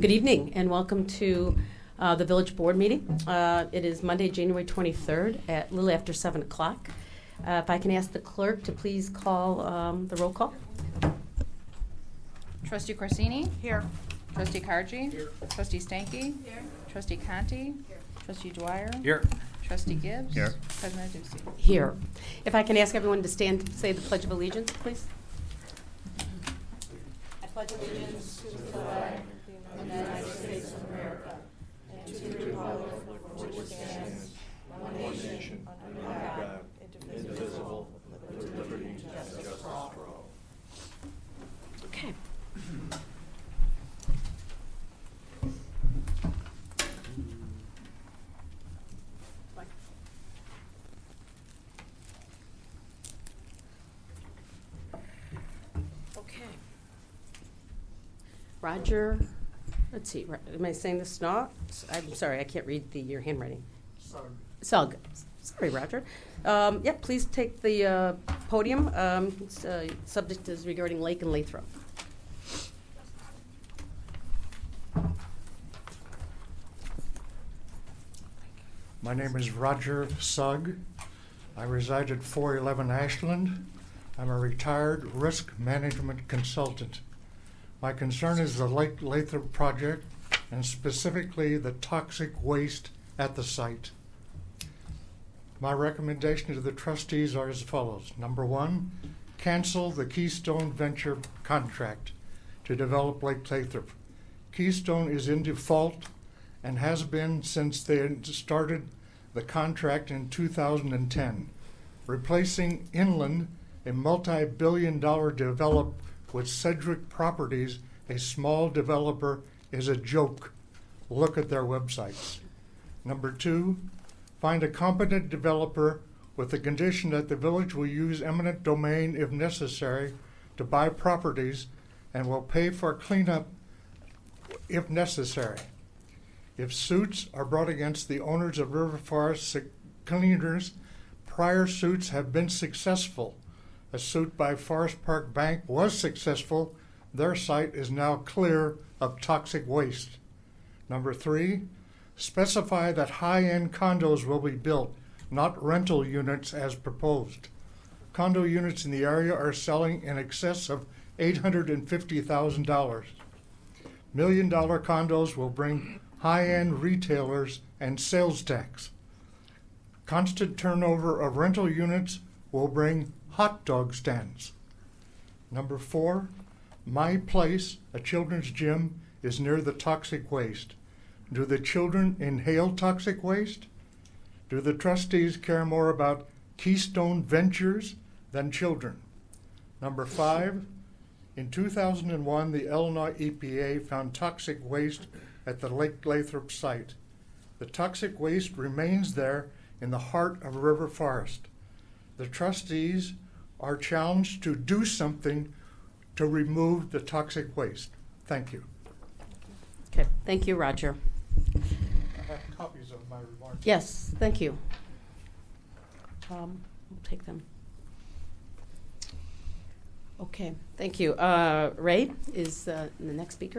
Good evening and welcome to the Village Board meeting. It is Monday, January 23rd at a little after 7 o'clock. If I can ask the clerk to please call the roll call. Trustee Corsini? Here. Trustee Cargi? Here. Trustee Stanky? Here. Trustee Conti? Here. Trustee Dwyer? Here. Trustee Gibbs? Here. President Ducey? Here. If I can ask everyone to stand to say the Pledge of Allegiance, please. I pledge allegiance to the flag of the United States of America and to the republic for which it stands, one nation, under God, indivisible, with liberty and justice for all. Okay. Okay. Roger, let's see, am I saying this not? I'm sorry, I can't read your handwriting. Sugg. Sorry, Roger. Please take the podium. Subject is regarding Lake and Lathrop. My name is Roger Sugg. I reside at 411 Ashland. I'm a retired risk management consultant. My concern is the Lake Lathrop project and specifically the toxic waste at the site. My recommendation to the trustees are as follows. Number one, cancel the Keystone Venture contract to develop Lake Lathrop. Keystone is in default and has been since they started the contract in 2010. Replacing Inland, a multi-billion-dollar developer with Cedric Properties, a small developer, is a joke. Look at their websites. Number two, find a competent developer with the condition that the village will use eminent domain if necessary to buy properties and will pay for cleanup if necessary. If suits are brought against the owners of River Forest Cleaners, prior suits have been successful. A suit by Forest Park Bank was successful. Their site is now clear of toxic waste. Number three, specify that high-end condos will be built, not rental units as proposed. Condo units in the area are selling in excess of $850,000. $1 million condos will bring high-end retailers and sales tax. Constant turnover of rental units will bring hot dog stands. Number four, My Place, a children's gym, is near the toxic waste. Do the children inhale toxic waste? Do the trustees care more about Keystone Ventures than children? Number five, in 2001, the Illinois EPA found toxic waste at the Lake Lathrop site. The toxic waste remains there in the heart of River Forest. The trustees are challenged to do something to remove the toxic waste. Thank you. Okay, thank you, Roger. I have copies of my remarks. Yes, thank you. We'll take them. Okay, thank you. Ray is the next speaker.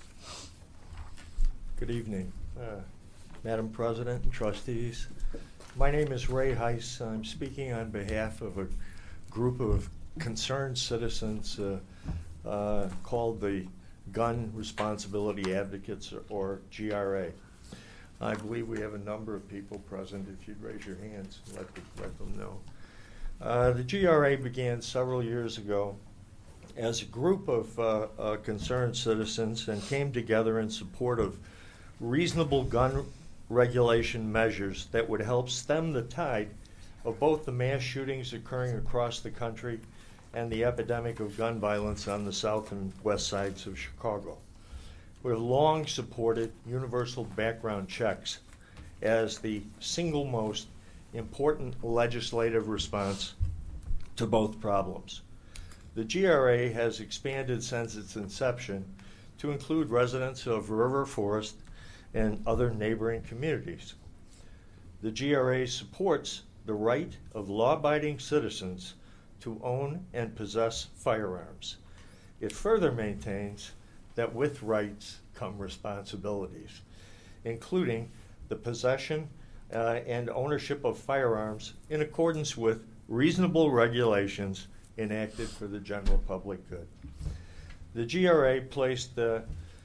Good evening, Madam President and trustees. My name is Ray Heiss. I'm speaking on behalf of a group of concerned citizens called the Gun Responsibility Advocates, or GRA. I believe we have a number of people present. If you'd raise your hands and let them know. The GRA began several years ago as a group of concerned citizens and came together in support of reasonable gun regulation measures that would help stem the tide of both the mass shootings occurring across the country and the epidemic of gun violence on the south and west sides of Chicago. We've long supported universal background checks as the single most important legislative response to both problems. The GRA has expanded since its inception to include residents of River Forest and other neighboring communities. The GRA supports the right of law-abiding citizens to own and possess firearms. It further maintains that with rights come responsibilities, including the possession and ownership of firearms in accordance with reasonable regulations enacted for the general public good. The GRA placed the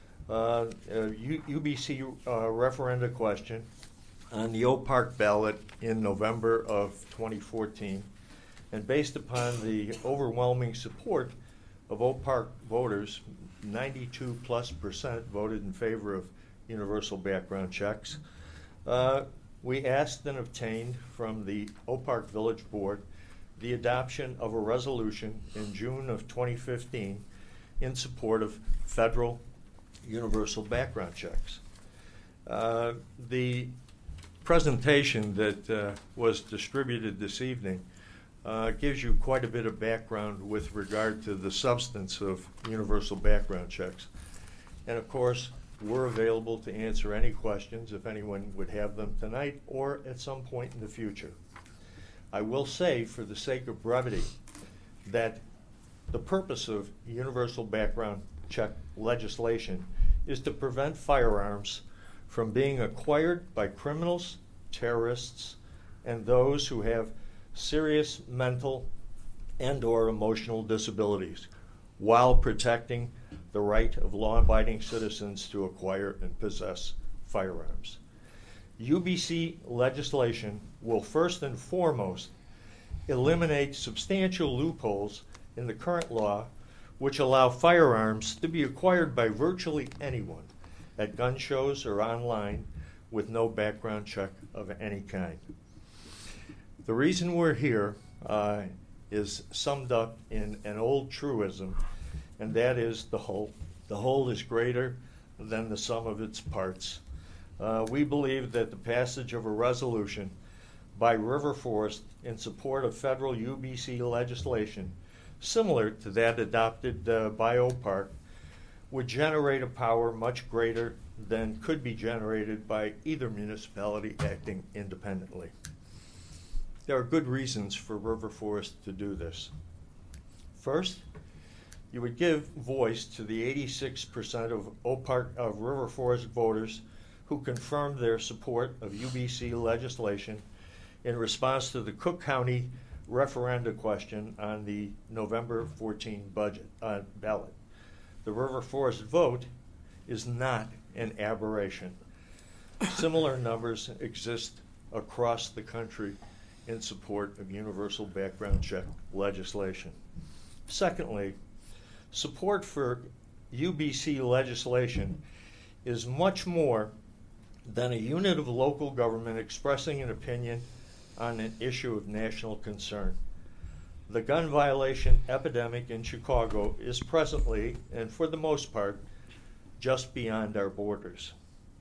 UBC referenda question on the Oak Park ballot in November of 2014, and based upon the overwhelming support of Oak Park voters, 92+% voted in favor of universal background checks. We asked and obtained from the Oak Park Village Board the adoption of a resolution in June of 2015 in support of federal universal background checks. The presentation that was distributed this evening gives you quite a bit of background with regard to the substance of universal background checks. And of course, we're available to answer any questions if anyone would have them tonight or at some point in the future. I will say, for the sake of brevity, that the purpose of universal background check legislation is to prevent firearms from being acquired by criminals, terrorists, and those who have serious mental and/or emotional disabilities, while protecting the right of law-abiding citizens to acquire and possess firearms. UBC legislation will first and foremost eliminate substantial loopholes in the current law which allow firearms to be acquired by virtually anyone at gun shows or online with no background check of any kind. The reason we're here is summed up in an old truism, and that is the whole. The whole is greater than the sum of its parts. We believe that the passage of a resolution by River Forest in support of federal UBC legislation, similar to that adopted by Oak Park, would generate a power much greater than could be generated by either municipality acting independently. There are good reasons for River Forest to do this. First, you would give voice to the 86% of River Forest voters who confirmed their support of UBC legislation in response to the Cook County referenda question on the November 14 budget ballot. The River Forest vote is not an aberration. Similar numbers exist across the country in support of universal background check legislation. Secondly, support for UBC legislation is much more than a unit of local government expressing an opinion on an issue of national concern. The gun violation epidemic in Chicago is presently, and for the most part, just beyond our borders.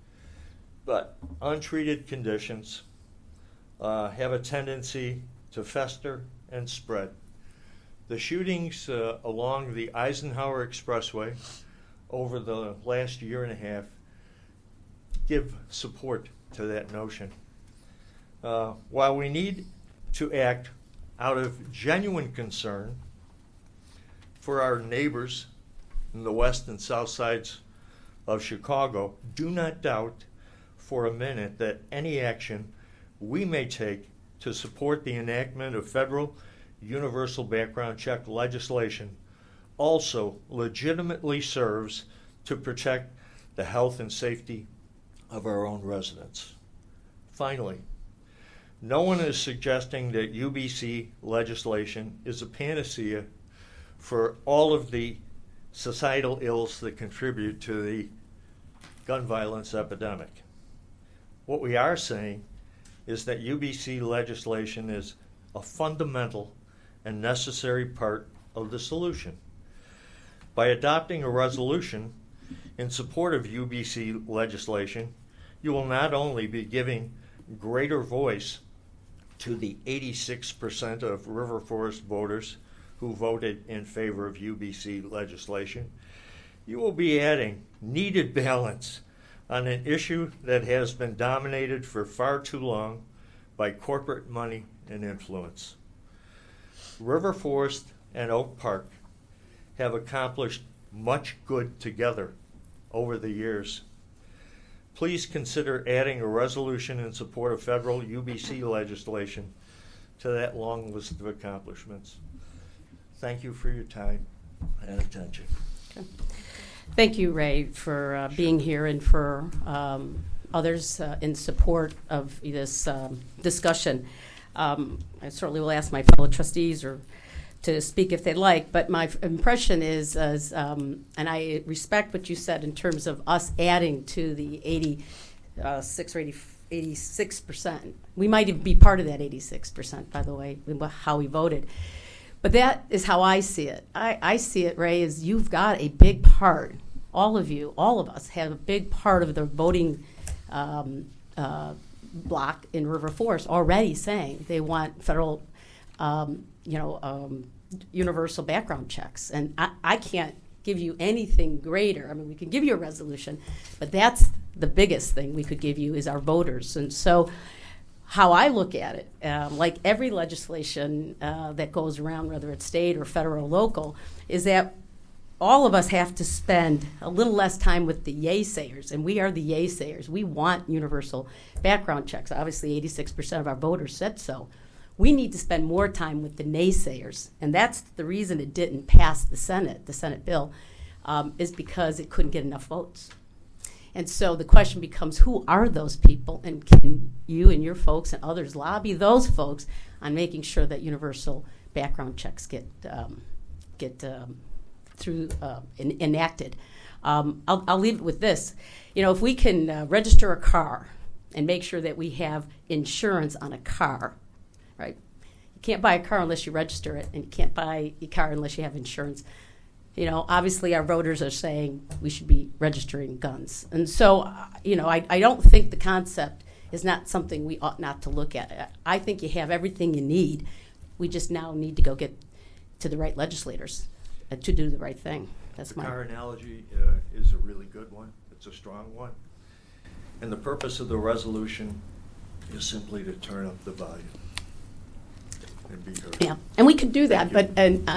But untreated conditions have a tendency to fester and spread. The shootings along the Eisenhower Expressway over the last year and a half give support to that notion. While we need to act out of genuine concern for our neighbors in the west and south sides of Chicago, do not doubt for a minute that any action we may take to support the enactment of federal universal background check legislation also legitimately serves to protect the health and safety of our own residents. Finally, no one is suggesting that UBC legislation is a panacea for all of the societal ills that contribute to the gun violence epidemic. What we are saying is that UBC legislation is a fundamental and necessary part of the solution. By adopting a resolution in support of UBC legislation, you will not only be giving greater voice to the 86% of River Forest voters who voted in favor of UBC legislation, you will be adding needed balance on an issue that has been dominated for far too long by corporate money and influence. River Forest and Oak Park have accomplished much good together over the years. Please consider adding a resolution in support of federal UBC legislation to that long list of accomplishments. Thank you for your time and attention. Okay. Thank you, Ray, for being here and for others in support of this discussion. I certainly will ask my fellow trustees to speak if they'd like, but my impression is and I respect what you said in terms of us adding to the 86%. We might even be part of that 86%, by the way, how we voted. But that is how I see it. I see it, Ray, as you've got a big part, all of you, all of us have a big part of the voting block in River Forest already saying they want federal, universal background checks. And I can't give you anything greater. I mean, we can give you a resolution, but that's the biggest thing we could give you is our voters. And so how I look at it, like every legislation that goes around, whether it's state or federal or local, is that all of us have to spend a little less time with the yay-sayers, and we are the yay-sayers. We want universal background checks. Obviously, 86% of our voters said so. We need to spend more time with the naysayers, and that's the reason it didn't pass the Senate bill, is because it couldn't get enough votes. And so the question becomes, who are those people, and can you and your folks and others lobby those folks on making sure that universal background checks get enacted? I'll leave it with this. If we can register a car and make sure that we have insurance on a car, right? You can't buy a car unless you register it, and you can't buy a car unless you have insurance. Obviously our voters are saying we should be registering guns. And so, I don't think the concept is not something we ought not to look at. I think you have everything you need. We just now need to go get to the right legislators to do the right thing. That's the my car analogy is a really good one. It's a strong one. And the purpose of the resolution is simply to turn up the volume and be heard. Yeah, and we could do that, but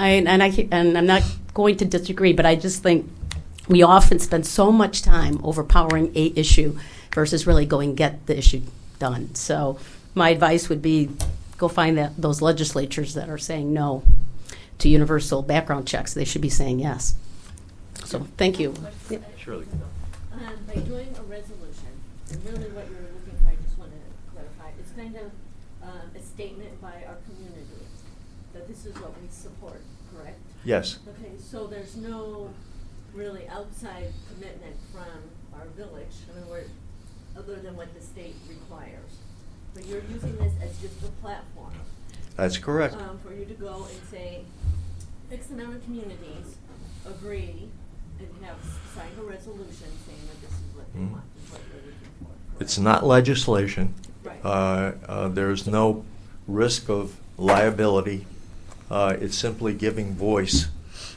I'm not going to disagree, but I just think we often spend so much time overpowering a issue versus really going get the issue done. So my advice would be go find those legislatures that are saying no to universal background checks. They should be saying yes. So thank you. Yeah. Surely. By doing a resolution, and really what you're looking for, I just want to clarify, it's kind of a statement by our community that this is what we support, correct? Yes. Okay, so there's no really outside commitment from our village, other than what the state requires. But you're using this as just a platform. That's correct. For you to go and say, X number of communities agree and have signed a resolution saying that this is what they want, is what they're looking for. Correct? It's not legislation. Right. There's no risk of liability. It's simply giving voice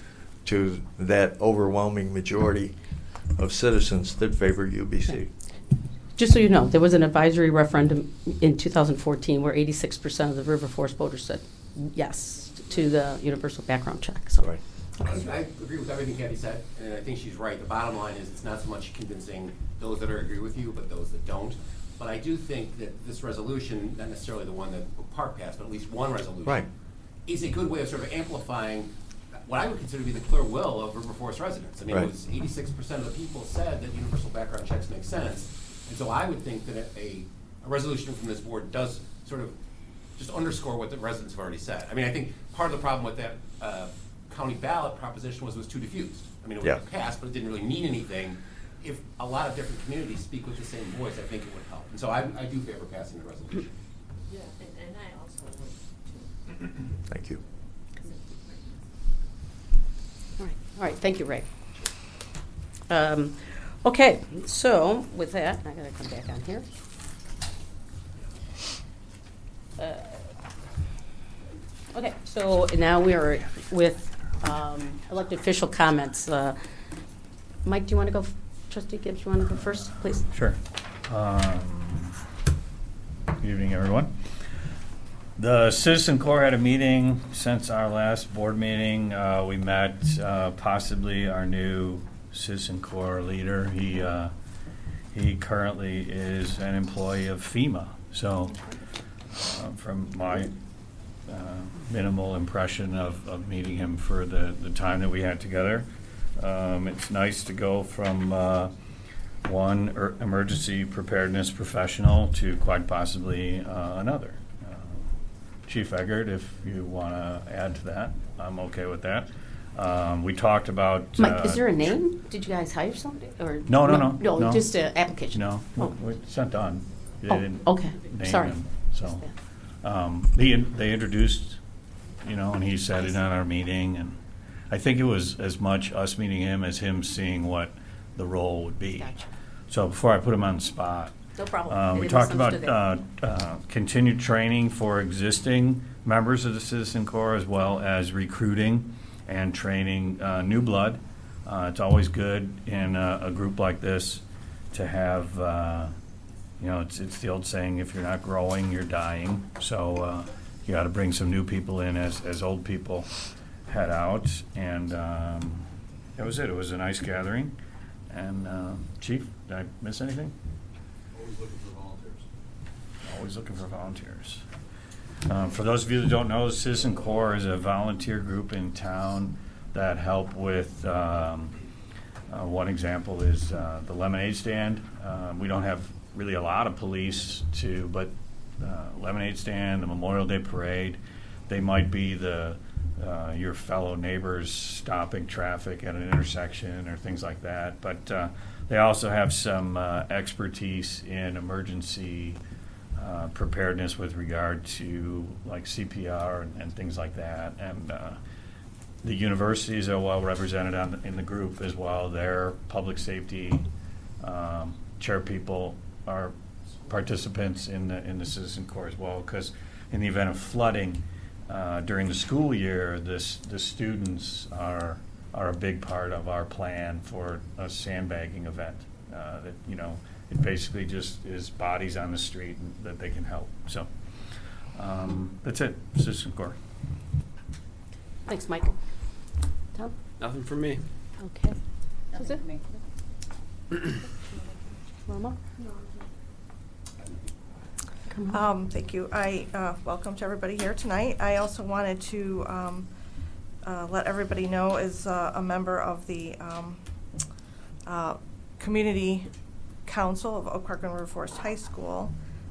to that overwhelming majority of citizens that favor UBC. Okay. Just so you know, there was an advisory referendum in 2014 where 86% of the River Forest voters said yes to the universal background check. So. Right. I agree with everything Kathy said, and I think she's right. The bottom line is it's not so much convincing those that agree with you, but those that don't. But I do think that this resolution, not necessarily the one that Park passed, but at least one resolution, Right. is a good way of sort of amplifying what I would consider to be the clear will of River Forest residents. I mean, Right. it was 86% of the people said that universal background checks make sense. And so I would think that a resolution from this board does sort of just underscore what the residents have already said. I mean, I think part of the problem with that county ballot proposition was it was too diffused. I mean, it was passed, but it didn't really mean anything. If a lot of different communities speak with the same voice, I think it would help. And so I do favor passing the resolution. Yeah, and I also would too. Thank you. All right. Thank you, Ray. Okay, so with that, I gotta come back on here. Okay, so now we are with elected official comments. Mike, do you want to go? Trustee Gibbs, you want to go first, please? Sure. Good evening, everyone. The Citizen Corps had a meeting since our last board meeting. We met possibly our new Citizen Corps leader. He currently is an employee of FEMA. So from my minimal impression of meeting him for the time that we had together, it's nice to go from one emergency preparedness professional to quite possibly another. Chief Eggert, if you want to add to that, I'm okay with that. We talked about... Mike, is there a name? Did you guys hire somebody? Or No, just an application. No, Oh. it's not done. They Oh, didn't okay. name Sorry. him, so they introduced, and he sat in on our meeting, and I think it was as much us meeting him as him seeing what the role would be. Gotcha. So before I put him on the spot, No problem. we I talked about misunderstood continued training for existing members of the Citizen Corps, as well as recruiting and training new blood. It's always good in a group like this to have, it's the old saying, if you're not growing, you're dying. So you got to bring some new people in as old people head out. And that was it. It was a nice gathering. And Chief, did I miss anything? Always looking for volunteers. For those of you that don't know, the Citizen Corps is a volunteer group in town that help with, one example is the lemonade stand. We don't have really a lot of police but lemonade stand, the Memorial Day parade, they might be your fellow neighbors stopping traffic at an intersection or things like that. But they also have some expertise in emergency preparedness with regard to like CPR and things like that. And the universities are well represented in the group as well. Their public safety chair people are participants in the Citizen Corps as well, because in the event of flooding during the school year, the students are a big part of our plan for a sandbagging event. It basically just is bodies on the street that they can help. So that's it, Citizen Corps. Thanks, Mike. Tom? Nothing from me. Okay. Susan? Mama? Thank you. Welcome to everybody here tonight. I also wanted to let everybody know, as a member of the Community Council of Oak Park and River Forest High School,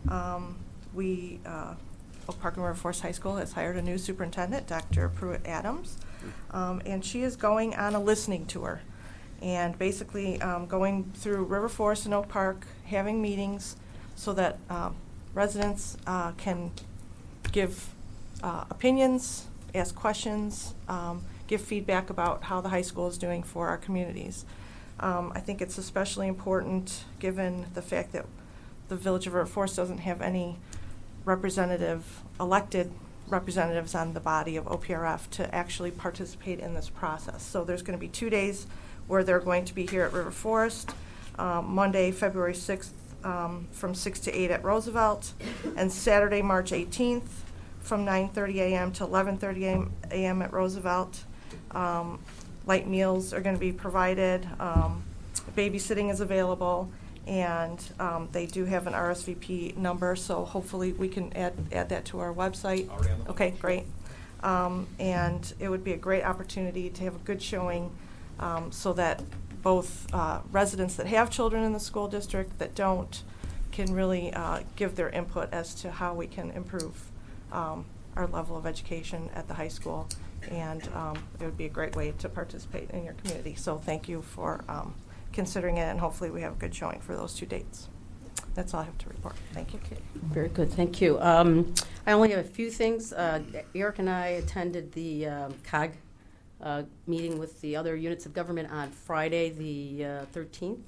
Oak Park and River Forest High School has hired a new superintendent, Dr. Pruitt Adams, and she is going on a listening tour, and basically going through River Forest and Oak Park, having meetings so that residents can give opinions, ask questions, give feedback about how the high school is doing for our communities. I think it's especially important given the fact that the Village of River Forest doesn't have any elected representatives on the body of OPRF to actually participate in this process. So there's going to be 2 days where they're going to be here at River Forest, Monday, February 6th, from 6 to 8 at Roosevelt, and Saturday, March 18th, from 9:30 a.m. to 11:30 a.m. at Roosevelt. Light meals are going to be provided. Babysitting is available, and they do have an RSVP number, so hopefully we can add that to our website. Okay, great. And it would be a great opportunity to have a good showing so that both residents that have children in the school district that don't can really give their input as to how we can improve our level of education at the high school. And it would be a great way to participate in your community. So thank you for considering it, and hopefully we have a good showing for those 2 dates. That's all I have to report. Thank you. Okay. Very good. Thank you. I only have a few things. Eric and I attended the COG meeting with the other units of government on Friday, the 13th.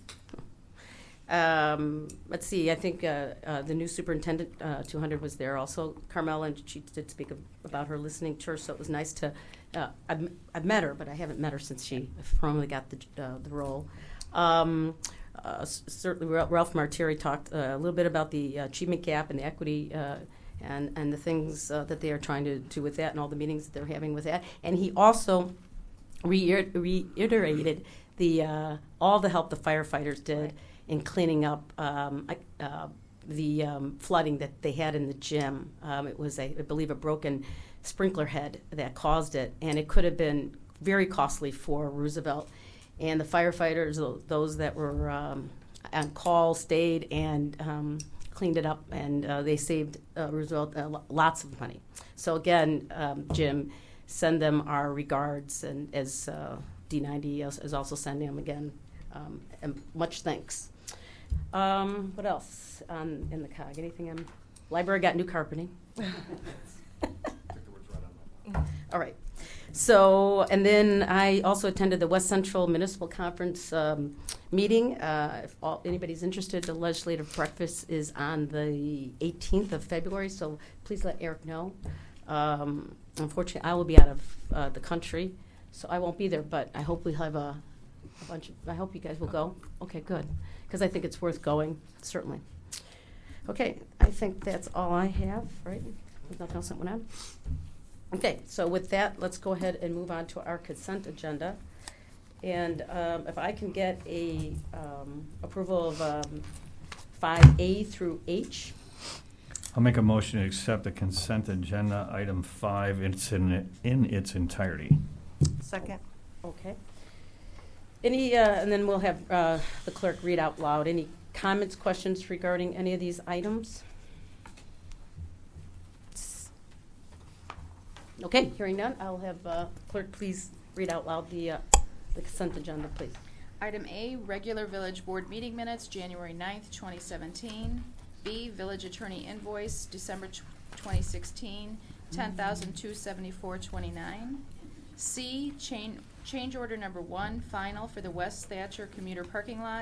Let's see. I think the new superintendent, 200, was there also. Carmel, and she did speak about her listening tour, so it was nice to. I've met her, but I haven't met her since she formally got the role. Certainly, Ralph Martiri talked a little bit about the achievement gap and the equity and the things that they are trying to do with that, and all the meetings that they're having with that. And he also reiterated all the help the firefighters did in cleaning up the flooding that they had in the gym. It was, I believe, a broken sprinkler head that caused it, and it could have been very costly for Roosevelt. And the firefighters, those that were on call, stayed and cleaned it up, and they saved Roosevelt lots of money. So again, Jim, send them our regards, and as D90 is also sending them again, and much thanks. What else in the COG? Anything in library? Got new carpeting. All right. So, and then I also attended the West Central Municipal Conference meeting. If anybody's interested, the legislative breakfast is on the 18th of February, so please let Eric know. Unfortunately, I will be out of the country, so I won't be there, but I hope we have a bunch of, I hope you guys will go. Okay, good, because I think it's worth going, certainly. Okay, I think that's all I have, right? There's nothing else that went on? Okay, so with that, let's go ahead and move on to our consent agenda. And if I can get a approval of 5A through H. I'll make a motion to accept the consent agenda, item 5, in its entirety. Second. Okay. Any, and then we'll have the clerk read out loud. Any comments, questions regarding any of these items? Okay, hearing none, I'll have clerk please read out loud the consent agenda, please. Item A, regular village board meeting minutes, January 9th, 2017. B, village attorney invoice, December 2016, $10,274.29. C, change order number 1, final for the West Thatcher commuter parking lot,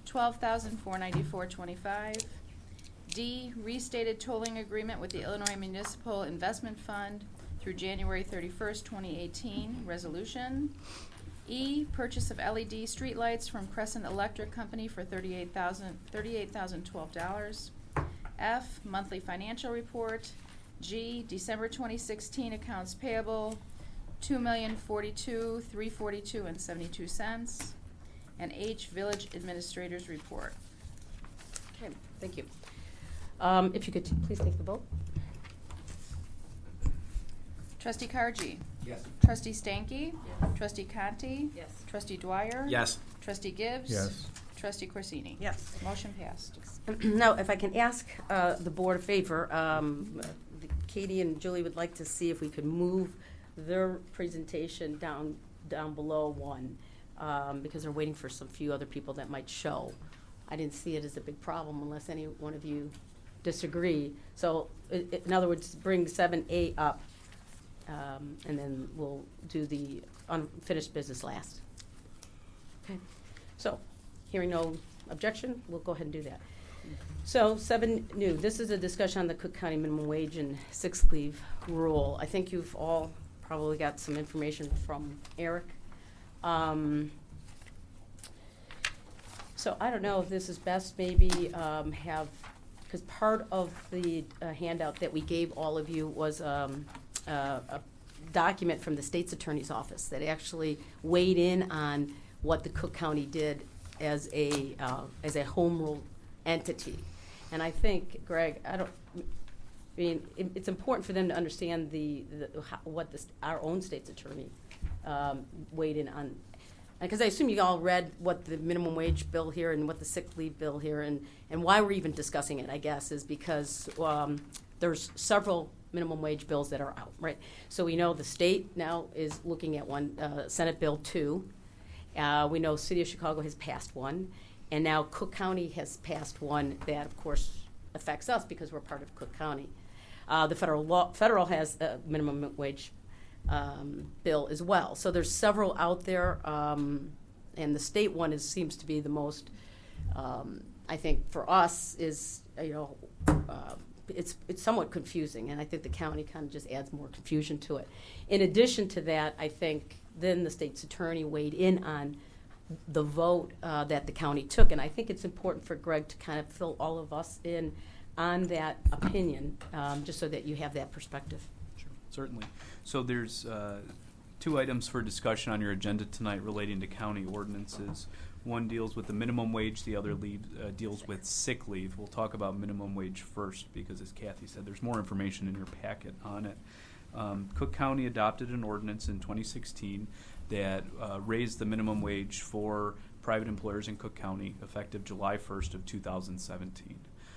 $12,494.25. D, restated tolling agreement with the Illinois Municipal Investment Fund through January 31st, 2018, resolution. E, purchase of LED streetlights from Crescent Electric Company for $38,012. F, monthly financial report. G, December 2016 accounts payable, $2,042,342.72. And H, village administrator's report. Okay, thank you. If you could please take the vote. Trustee Cargy? Yes. Trustee Stanky? Yes. Trustee Conti? Yes. Trustee Dwyer? Yes. Trustee Gibbs? Yes. Trustee Corsini? Yes. Motion passed. Now, if I can ask the board a favor, Katie and Julie would like to see if we could move their presentation down below 1, because they're waiting for some few other people that might show. I didn't see it as a big problem unless any one of you disagree. So, in other words, bring 7A up, and then we'll do the unfinished business last. Okay. So, hearing no objection, we'll go ahead and do that. So 7 new. This is a discussion on the Cook County minimum wage and sick leave rule. I think you've all probably got some information from Eric. So I don't know if this is best maybe have, because part of the handout that we gave all of you was a document from the state's attorney's office that actually weighed in on what the Cook County did as a home rule entity. And I think, Greg, it's important for them to understand what our own state's attorney weighed in on. Because I assume you all read what the minimum wage bill here and what the sick leave bill here, and why we're even discussing it, I guess, is because there's several minimum wage bills that are out, right? So we know the state now is looking at one, Senate Bill 2. We know City of Chicago has passed one, and now Cook County has passed one that, of course, affects us because we're part of Cook County. The federal has a minimum wage bill as well. So there's several out there, and the state one seems to be the most, I think, for us is, it's somewhat confusing, and I think the county kind of just adds more confusion to it. In addition to that, I think then the state's attorney weighed in on the vote that the county took, and I think it's important for Greg to kind of fill all of us in on that opinion, just so that you have that perspective. Sure, certainly. So there's Two items for discussion on your agenda tonight relating to county ordinances. One deals with the minimum wage, the other deals with sick leave. We'll talk about minimum wage first because, as Kathy said, there's more information in your packet on it. Cook County adopted an ordinance in 2016 that raised the minimum wage for private employers in Cook County effective July 1st of 2017.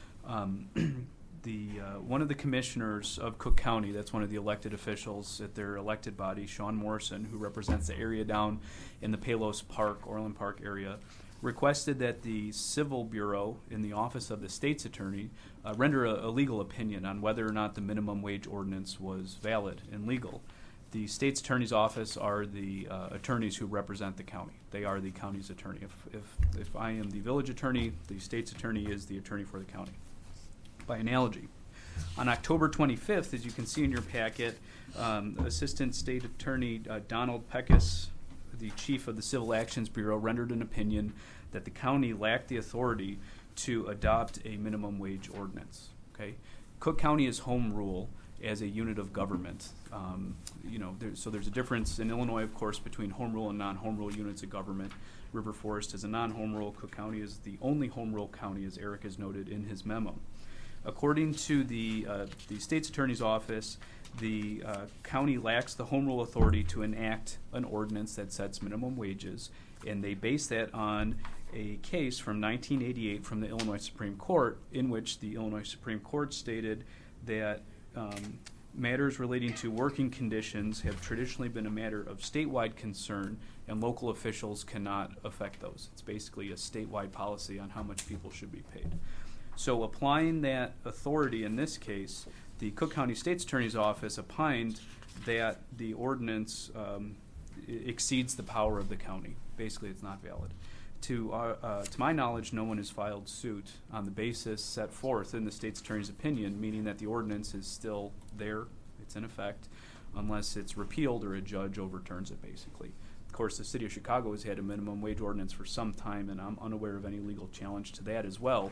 One of the commissioners of Cook County, that's one of the elected officials at their elected body, Sean Morrison, who represents the area down in the Palos Park, Orland Park area, requested that the Civil Bureau in the Office of the State's Attorney render a legal opinion on whether or not the minimum wage ordinance was valid and legal. The State's Attorney's Office are the attorneys who represent the county. They are the county's attorney. If I am the village attorney, the State's Attorney is the attorney for the county, by analogy. On October 25th, as you can see in your packet, Assistant State Attorney Donald Peckus, the chief of the Civil Actions Bureau, rendered an opinion that the county lacked the authority to adopt a minimum wage ordinance. Okay, Cook County is home rule as a unit of government. So there's a difference in Illinois, of course, between home rule and non-home rule units of government. River Forest is a non-home rule. Cook County is the only home rule county, as Eric has noted in his memo. According to the State's Attorney's Office, the county lacks the home rule authority to enact an ordinance that sets minimum wages, and they base that on a case from 1988 from the Illinois Supreme Court, in which the Illinois Supreme Court stated that matters relating to working conditions have traditionally been a matter of statewide concern, and local officials cannot affect those. It's basically a statewide policy on how much people should be paid. So applying that authority in this case, the Cook County State's Attorney's Office opined that the ordinance exceeds the power of the county. Basically, it's not valid. To my knowledge, no one has filed suit on the basis set forth in the State's Attorney's opinion, meaning that the ordinance is still there, it's in effect, unless it's repealed or a judge overturns it, basically. Of course, the City of Chicago has had a minimum wage ordinance for some time, and I'm unaware of any legal challenge to that as well.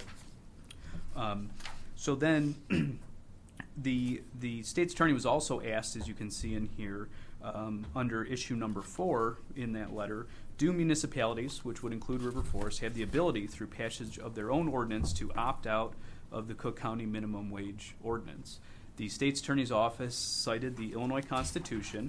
So then the State's Attorney was also asked, as you can see in here, under issue number 4 in that letter, do municipalities, which would include River Forest, have the ability through passage of their own ordinance to opt out of the Cook County minimum wage ordinance? The State's Attorney's Office cited the Illinois Constitution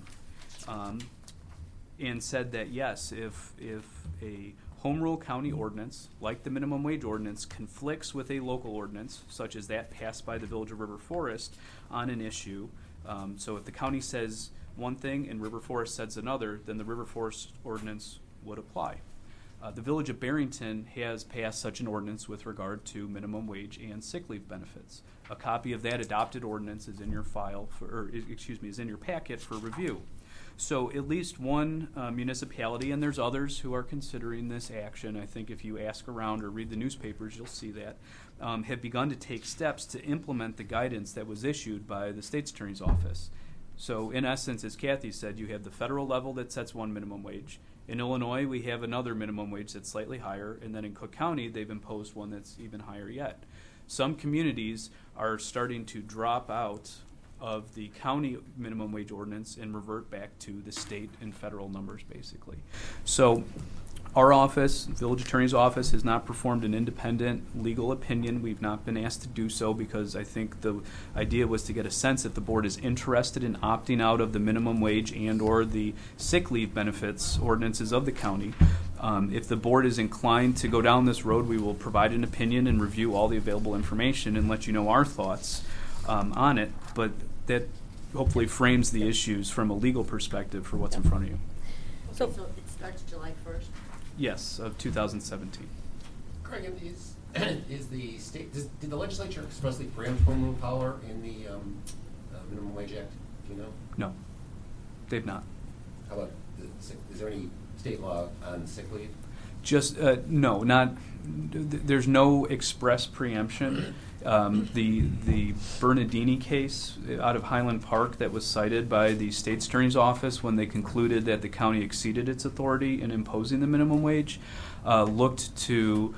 and said that yes, if a home rule county ordinance, like the minimum wage ordinance, conflicts with a local ordinance, such as that passed by the Village of River Forest on an issue, so if the county says one thing and River Forest says another, then the River Forest ordinance would apply. The Village of Barrington has passed such an ordinance with regard to minimum wage and sick leave benefits. A copy of that adopted ordinance is in your file, is in your packet for review. So at least one municipality, and there's others who are considering this action, I think if you ask around or read the newspapers, you'll see that, have begun to take steps to implement the guidance that was issued by the State's Attorney's Office. So in essence, as Kathy said, you have the federal level that sets one minimum wage. In Illinois, we have another minimum wage that's slightly higher, and then in Cook County, they've imposed one that's even higher yet. Some communities are starting to drop out of the county minimum wage ordinance and revert back to the state and federal numbers, basically. So our office, Village Attorney's Office, has not performed an independent legal opinion. We've not been asked to do so because I think the idea was to get a sense if the board is interested in opting out of the minimum wage and or the sick leave benefits ordinances of the county. If the board is inclined to go down this road, we will provide an opinion and review all the available information and let you know our thoughts on it. But that hopefully frames the issues from a legal perspective for what's in front of you. So it starts July 1st? Yes, of 2017. Craig, is the state, did the legislature expressly preempt home rule power in the Minimum Wage Act? Do you know? No, they've not. How about, is there any state law on sick leave? Just, no, not, there's no express preemption. The Bernardini case out of Highland Park that was cited by the State's Attorney's Office when they concluded that the county exceeded its authority in imposing the minimum wage, looked to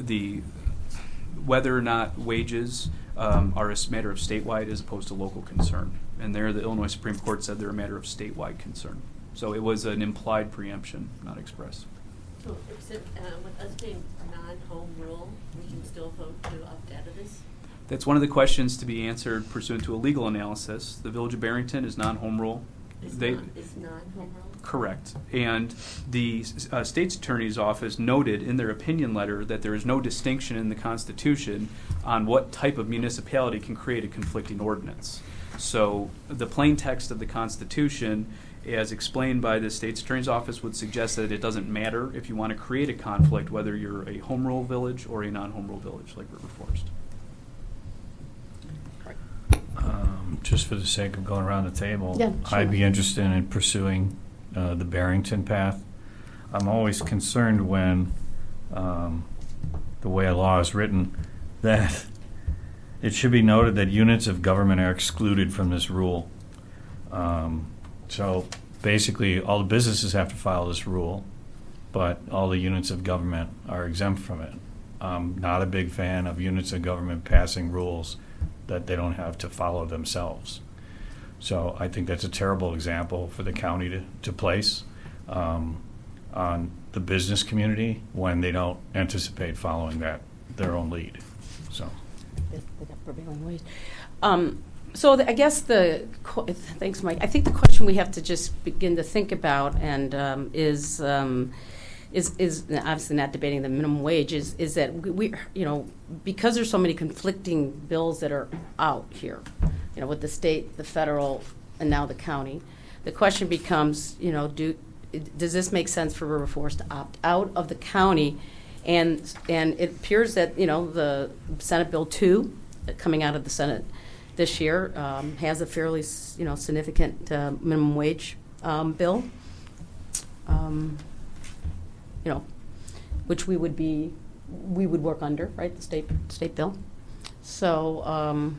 whether or not wages are a matter of statewide as opposed to local concern. And there the Illinois Supreme Court said they're a matter of statewide concern. So it was an implied preemption, not express. So, except, with us being non-home rule, we can still vote to opt out of this? That's one of the questions to be answered pursuant to a legal analysis. The Village of Barrington is non-home rule. It's non-home rule? Correct. And the state's attorney's office noted in their opinion letter that there is no distinction in the Constitution on what type of municipality can create a conflicting ordinance. So the plain text of the Constitution, as explained by the state's attorney's office, would suggest that it doesn't matter if you want to create a conflict, whether you're a home rule village or a non-home rule village like River Forest. Just for the sake of going around the table, Yeah, sure. I'd be interested in pursuing the Barrington path. I'm always concerned when the way a law is written that it should be noted that units of government are excluded from this rule. So basically, all the businesses have to follow this rule, but all the units of government are exempt from it. I'm not a big fan of units of government passing rules that they don't have to follow themselves. So I think that's a terrible example for the county to place on the business community when they don't anticipate following their own lead. So. The prevailing wage. I guess thanks, Mike. I think the question we have to just begin to think about and is obviously not debating the minimum wage is that we because there's so many conflicting bills that are out here, with the state, the federal, and now the county. The question becomes, does this make sense for River Forest to opt out of the county? And it appears that the Senate Bill 2 coming out of the Senate this year has a fairly significant minimum wage bill. Which we would work under, right? The state bill. So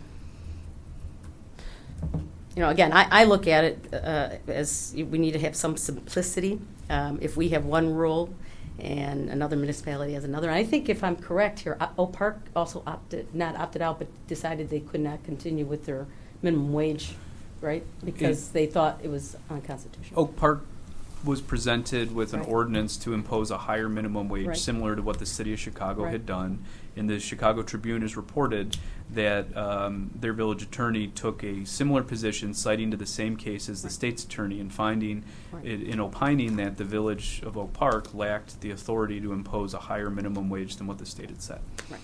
again, I look at it as we need to have some simplicity. If we have one rule and another municipality has another. And I think if I'm correct here, Oak Park also not opted out, but decided they could not continue with their minimum wage, right? Because they thought it was unconstitutional. Oak Park was presented with an Right. ordinance to impose a higher minimum wage, Right. similar to what the city of Chicago Right. had done. And the Chicago Tribune has reported that their village attorney took a similar position, citing to the same case as the state's attorney, and finding, Right. in opining that the village of Oak Park lacked the authority to impose a higher minimum wage than what the state had set. Right.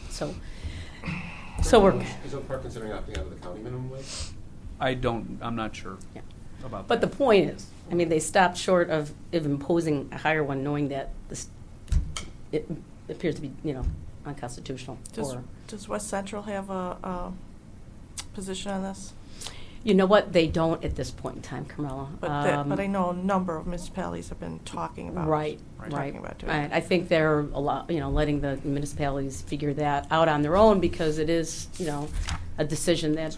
So we're. Is Oak Park considering opting out of the county minimum wage? I'm not sure Yeah. about But the that. point is, they stopped short of imposing a higher one, knowing that it appears to be, unconstitutional. Does West Central have a position on this? You know what? They don't at this point in time, Carmella. But I know a number of municipalities have been talking about Right, talking right. about doing Right. it. I think they're letting the municipalities figure that out on their own because it is, a decision that.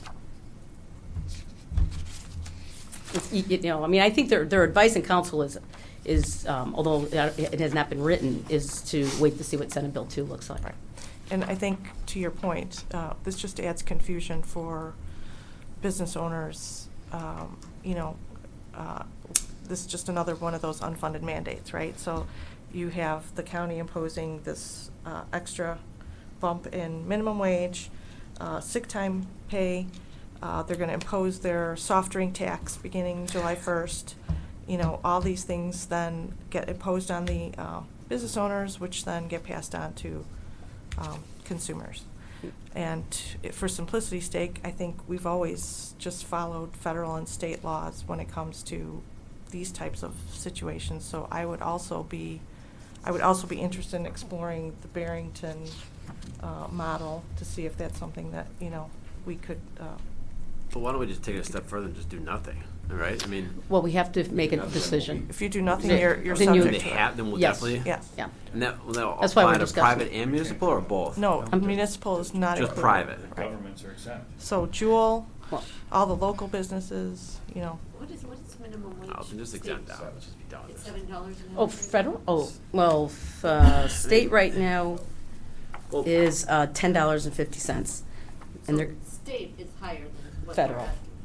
I think their advice and counsel is although it has not been written, is to wait to see what Senate Bill 2 looks like. Right. And I think, to your point, this just adds confusion for business owners. This is just another one of those unfunded mandates, right? So you have the county imposing this extra bump in minimum wage, sick time pay. They're going to impose their soft drink tax beginning July 1st. All these things then get imposed on the business owners, which then get passed on to consumers. And for simplicity's sake, I think we've always just followed federal and state laws when it comes to these types of situations. So I would also be interested in exploring the Barrington model to see if that's something that we could. But why don't we just take it a step further and just do nothing, all right? I mean, Well, we have to make a decision. If you do nothing, Then- you're then you- subject they to have, it. then we'll Yes. definitely. Yes. Yeah. And that will That's why we're apply to discussing. private and municipal or both? No, municipal is not Just included. private. Right. Governments are exempt. So Jewel, Well- all the local businesses, What is minimum wage? Oh, then just exempt out. Let's just be done with It's this. $7 an hour. Oh, federal? Oh, well, state right now Well, is $10.50, and they're State is higher than what. Federal.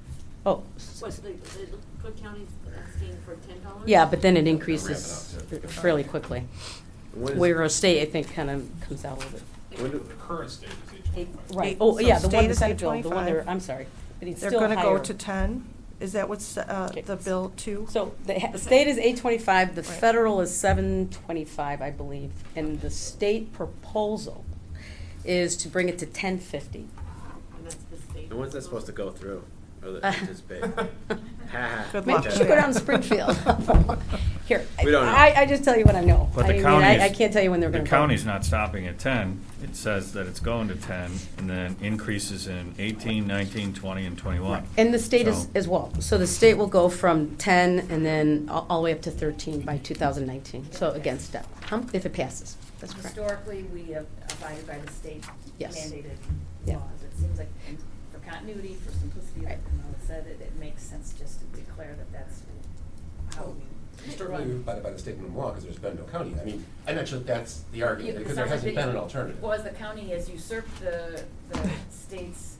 Oh, What, the Cook County's asking for $10? yeah, but then it Ramp it increases up to- fairly quickly. When is- Where a state, I think, kind of comes out a little bit. when do- Current state is Right. Eight- Oh, so yeah, the one, state the is Senate bill, the one 825. they're, I'm sorry. But it's They're still gonna go higher. to 10? Is that what's, Okay. the bill too? So the state is 825, the Right. federal is 725, I believe. And the state proposal is to bring it to 1050. And that's the state. And when's that supposed to go through? Or the anticipate? Good Maybe luck you with should go that. down to Springfield. Here, We don't know. I just tell you what I know. But I the mean, county's. I can't tell you when they're The going to go. county's not stopping at 10. It says that it's going to 10, and then increases in 18, 19, 20, and 21. And the state is So- as well. So the state will go from 10 and then all the way up to 13 by 2019. So again, step, if it passes. That's correct. Historically, we have abided by the state Yes. mandated Yeah. laws. It seems like for continuity, for simplicity, like Right. Camilla said, it makes sense just to declare that that's how we. Historically, we've abided by the state minimum law because there's been no county. I mean, I'm not sure that's the argument, It because there sounds like hasn't that- been an alternative. Well, as the county has usurped the state's,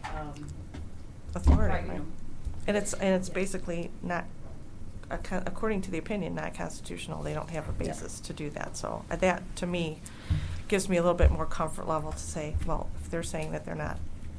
Authority, right, you right. know, And it's basically not, according to the opinion, not constitutional. They don't have a basis to do that. So that, to me, gives me a little bit more comfort level to say, well, if they're saying that they're not,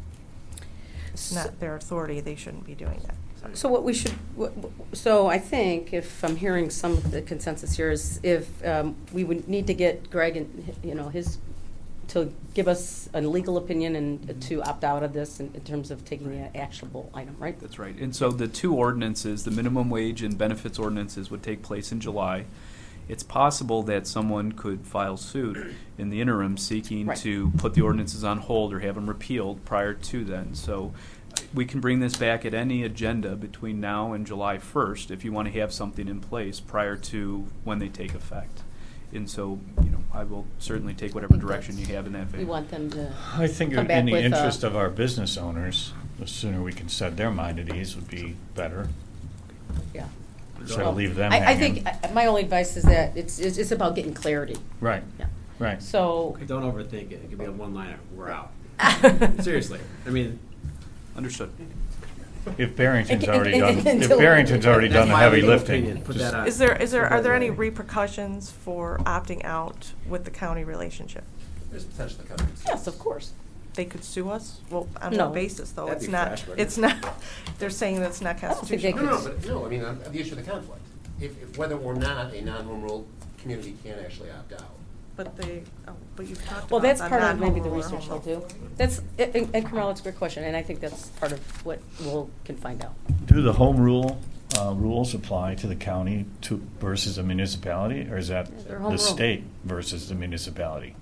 it's not their authority, they shouldn't be doing that. So what we should, so I think if I'm hearing some of the consensus here is if we would need to get Greg and, his, to give us a legal opinion and to opt out of this in terms of taking an actionable item, right? That's right. And so the two ordinances, the minimum wage and benefits ordinances, would take place in July. It's possible that someone could file suit in the interim seeking Right. to put the ordinances on hold or have them repealed prior to then. So we can bring this back at any agenda between now and July 1st if you want to have something in place prior to when they take effect. And so, I will certainly take whatever direction you have in that vein. We want them to I think come in back the with interest of our business owners, the sooner we can set their mind at ease would be better. yeah. Instead of leave them I hanging. think my only advice is that it's about getting clarity. Right, Yeah. right. So. Don't overthink it. It could be a one-liner. We're out. Seriously. I mean, Understood. If Barrington's And- already and- done, and- if until- Barrington's already That's done the my heavy legal lifting. opinion. Put just- that on. Are there any Right. repercussions for opting out with the county relationship? There's potential to come. Yes, of course. They could sue us? Well, on No. what basis, though? That'd It's be not, fresh, wouldn't it's it? not, they're saying that's not don't think they constitutional. No, I mean, on the issue of the conflict. If whether or not a non-home rule community can actually opt out. But you've talked about. Well, that's the part of maybe non-home the rule or research home I'll rule. do. That's, and Carmel, it's a great question, and I think that's part of what can find out. Do the home rule rules apply to the county versus a municipality, or is that Yeah, they're home the rule. state versus the municipality?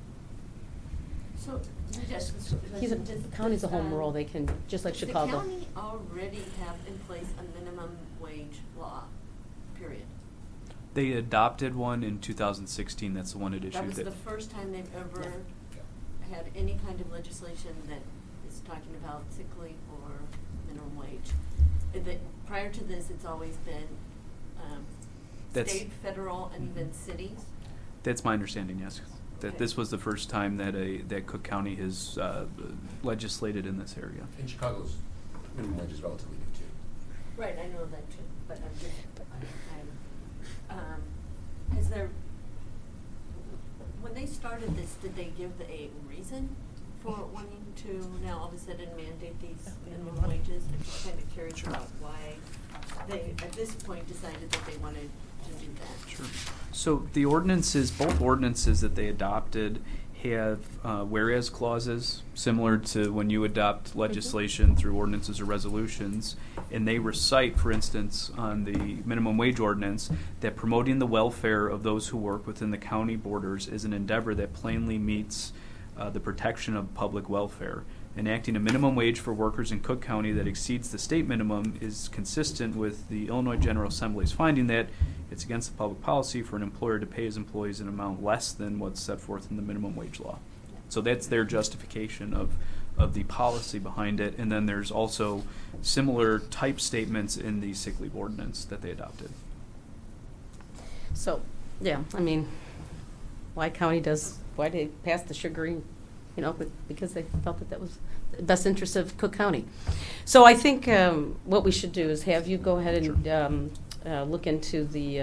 So, The county's a home rule, they can, just like Chicago. Does the county already have in place a minimum wage law, period? They adopted one in 2016. That's the one it issued. That was the first time they've ever had any kind of legislation that is talking about sick leave or minimum wage. Prior to this, it's always been That's- state, federal, and even cities. That's my understanding, yes. That Okay. this was the first time that Cook County has legislated in this area. In Chicago's minimum wage is relatively new too. Right, I know that too, but I'm just, has there, when they started this, did they give a reason for wanting to now all of a sudden mandate these minimum wages? I'm just kind of curious about why they, at this point, decided that they wanted to do that. Sure. So the ordinances, both ordinances that they adopted have whereas clauses, similar to when you adopt legislation through ordinances or resolutions, and they recite, for instance, on the minimum wage ordinance, that promoting the welfare of those who work within the county borders is an endeavor that plainly meets the protection of public welfare. Enacting a minimum wage for workers in Cook County that exceeds the state minimum is consistent with the Illinois General Assembly's finding that it's against the public policy for an employer to pay his employees an amount less than what's set forth in the minimum wage law. So that's their justification of the policy behind it. And then there's also similar type statements in the sick leave ordinance that they adopted. So, yeah, I mean, why they pass the sugary because they felt that was the best interest of Cook County. So I think what we should do is have you go ahead and look into the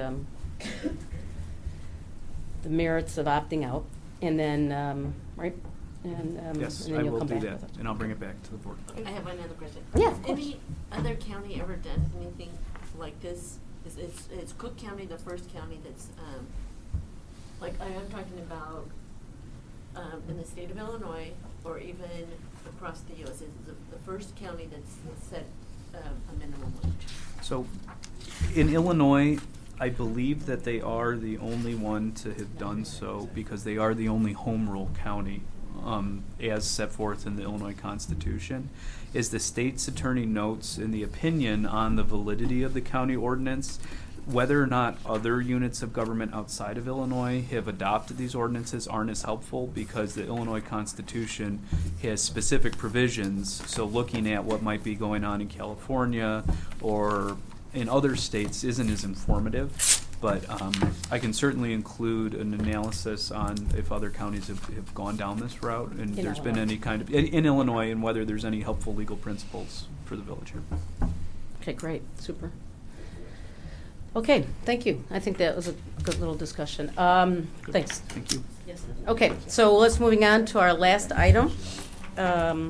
merits of opting out, and then, right? And, Yes, and then I you'll will come do back that, with it. and I'll bring it back to the board. I have another question. Yeah, Has of course. any other county ever done anything like this? Is Cook County the first county that's, like, I am talking about in the state of Illinois, or even across the U.S., is the first county that's set a minimum wage? So, in Illinois, I believe that they are the only one to have done so because they are the only home rule county, as set forth in the Illinois Constitution. Is the state's attorney notes in the opinion on the validity of the county ordinance, whether or not other units of government outside of Illinois have adopted these ordinances aren't as helpful because the Illinois Constitution has specific provisions. So looking at what might be going on in California or in other states isn't as informative. But I can certainly include an analysis on if other counties have gone down this route and there's been any kind of, in Illinois, and whether there's any helpful legal principles for the village here. Okay, great, super. Okay, thank you. I think that was a good little discussion. Thanks. Thank you. Yes. Okay, so let's moving on to our last item. And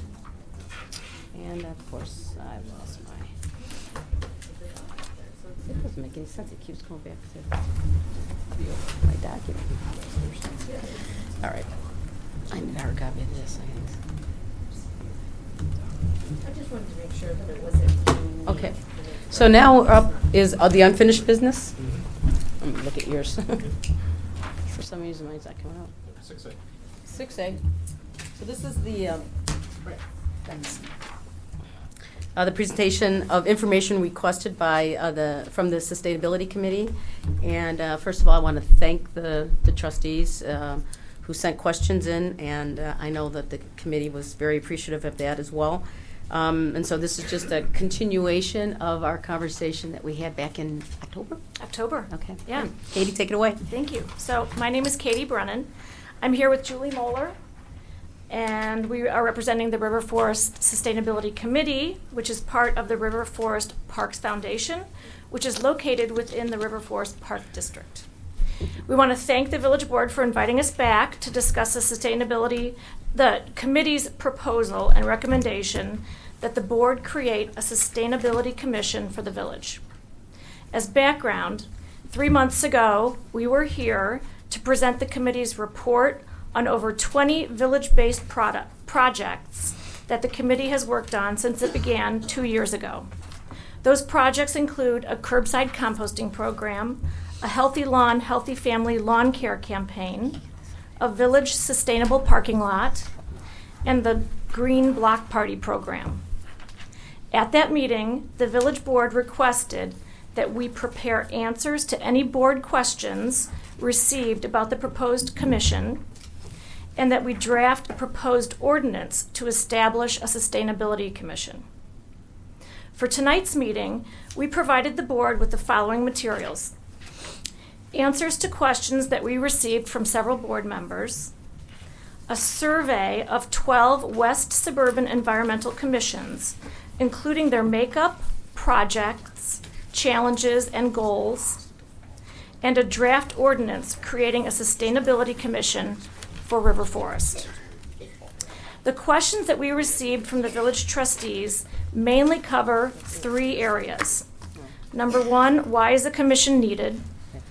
of course, I've lost my. It doesn't make any sense. It keeps going back to my document. All right. I need a hard copy of this, I guess. I just wanted to make sure that it wasn't. Okay. So now up is the unfinished business. Let me look at yours. For some reason, mine's not coming up. 6A. 6A. So this is the presentation of information requested by from the Sustainability Committee. And first of all, I want to thank the trustees who sent questions in, and I know that the committee was very appreciative of that as well. And so this is just a continuation of our conversation that we had back in October? October. Okay. Yeah. Great. Katie, take it away. Thank you. So my name is Katie Brennan. I'm here with Julie Moeller, and we are representing the River Forest Sustainability Committee, which is part of the River Forest Parks Foundation, which is located within the River Forest Park District. We want to thank the Village Board for inviting us back to discuss the committee's proposal and recommendation that the board create a sustainability commission for the village. As background, 3 months ago, we were here to present the committee's report on over 20 village-based projects that the committee has worked on since it began 2 years ago. Those projects include a curbside composting program, a Healthy Lawn, Healthy Family lawn care campaign, a village sustainable parking lot, and the Green Block Party program. At that meeting, the village board requested that we prepare answers to any board questions received about the proposed commission, and that we draft a proposed ordinance to establish a sustainability commission. For tonight's meeting, we provided the board with the following materials: answers to questions that we received from several board members, a survey of 12 West Suburban Environmental Commissions, including their makeup, projects, challenges, and goals, and a draft ordinance creating a sustainability commission for River Forest. The questions that we received from the village trustees mainly cover 3 areas. Number 1, why is a commission needed?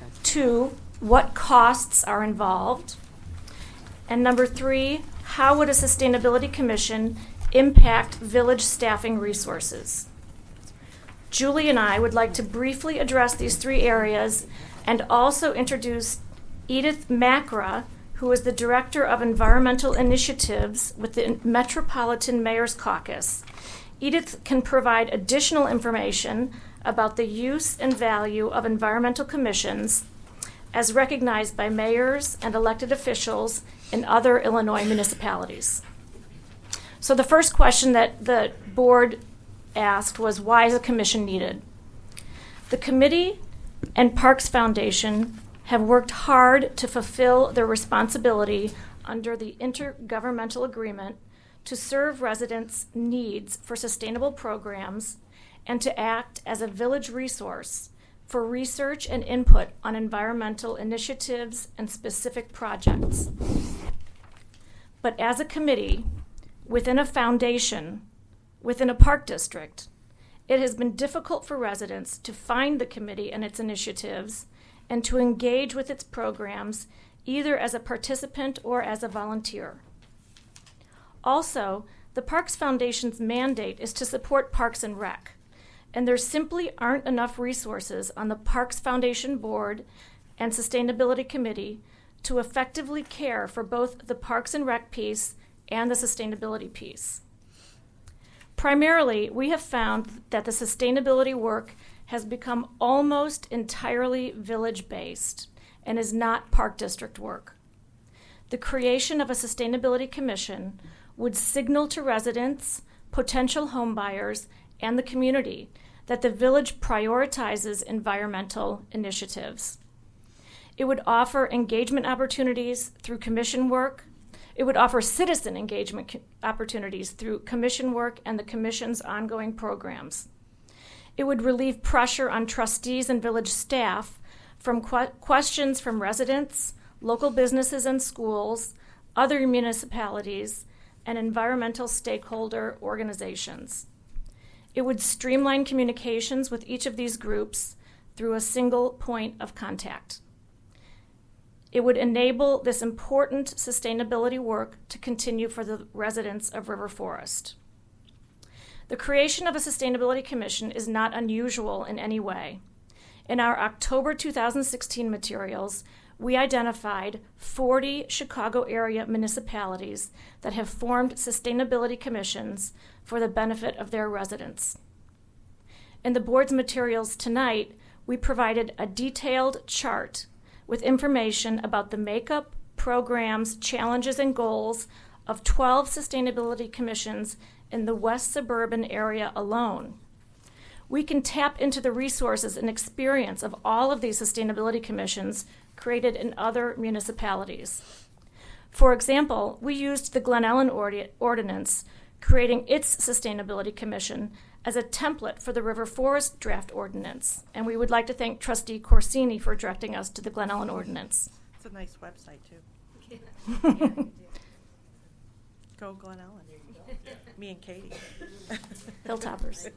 2, what costs are involved? And number 3, how would a sustainability commission impact village staffing resources? Julie and I would like to briefly address these 3 areas and also introduce Edith Macra, who is the Director of Environmental Initiatives with the Metropolitan Mayor's Caucus. Edith can provide additional information about the use and value of environmental commissions as recognized by mayors and elected officials in other Illinois municipalities. So the first question that the board asked was, why is a commission needed? The committee and Parks Foundation have worked hard to fulfill their responsibility under the intergovernmental agreement to serve residents' needs for sustainable programs and to act as a village resource for research and input on environmental initiatives and specific projects. But as a committee, within a foundation, within a park district, it has been difficult for residents to find the committee and its initiatives and to engage with its programs either as a participant or as a volunteer. Also, the Parks Foundation's mandate is to support Parks and Rec, and there simply aren't enough resources on the Parks Foundation Board and Sustainability Committee to effectively care for both the Parks and Rec piece and the sustainability piece. Primarily, we have found that the sustainability work has become almost entirely village-based and is not park district work. The creation of a sustainability commission would signal to residents, potential homebuyers, and the community that the village prioritizes environmental initiatives. It would offer engagement opportunities through commission work. It would offer citizen engagement opportunities through commission work and the commission's ongoing programs. It would relieve pressure on trustees and village staff from questions from residents, local businesses and schools, other municipalities, and environmental stakeholder organizations. It would streamline communications with each of these groups through a single point of contact. It would enable this important sustainability work to continue for the residents of River Forest. The creation of a sustainability commission is not unusual in any way. In our October 2016 materials, we identified 40 Chicago area municipalities that have formed sustainability commissions for the benefit of their residents. In the board's materials tonight, we provided a detailed chart with information about the makeup, programs, challenges, and goals of 12 sustainability commissions in the west suburban area alone. We can tap into the resources and experience of all of these sustainability commissions created in other municipalities. For example, we used the Glen Ellen Ordinance, creating its sustainability commission as a template for the River Forest draft ordinance, and we would like to thank Trustee Corsini for directing us to the Glen Ellen Ordinance. It's a nice website, too. Go Glen Ellen. Me and Katie. Hilltoppers.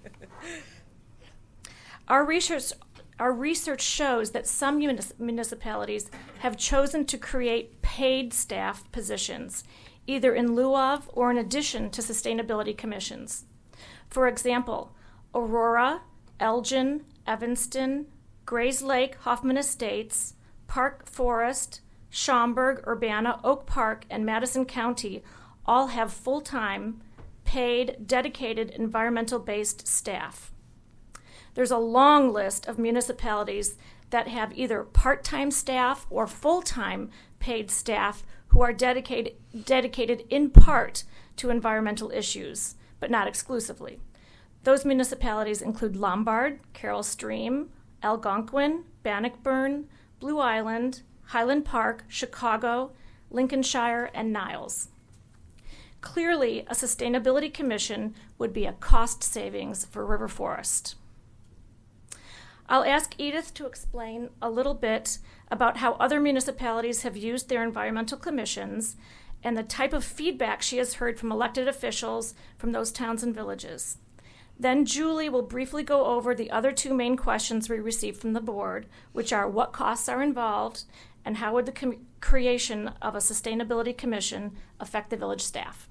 Our research shows that some municipalities have chosen to create paid staff positions, either in lieu of or in addition to sustainability commissions. For example, Aurora, Elgin, Evanston, Grays Lake, Hoffman Estates, Park Forest, Schaumburg, Urbana, Oak Park, and Madison County all have full-time, paid, dedicated, environmental-based staff. There's a long list of municipalities that have either part-time staff or full-time paid staff who are dedicated in part to environmental issues, but not exclusively. Those municipalities include Lombard, Carroll Stream, Algonquin, Bannockburn, Blue Island, Highland Park, Chicago, Lincolnshire, and Niles. Clearly, a sustainability commission would be a cost savings for River Forest. I'll ask Edith to explain a little bit about how other municipalities have used their environmental commissions and the type of feedback she has heard from elected officials from those towns and villages. Then Julie will briefly go over the other two main questions we received from the board, which are what costs are involved and how would the creation of a sustainability commission affect the village staff.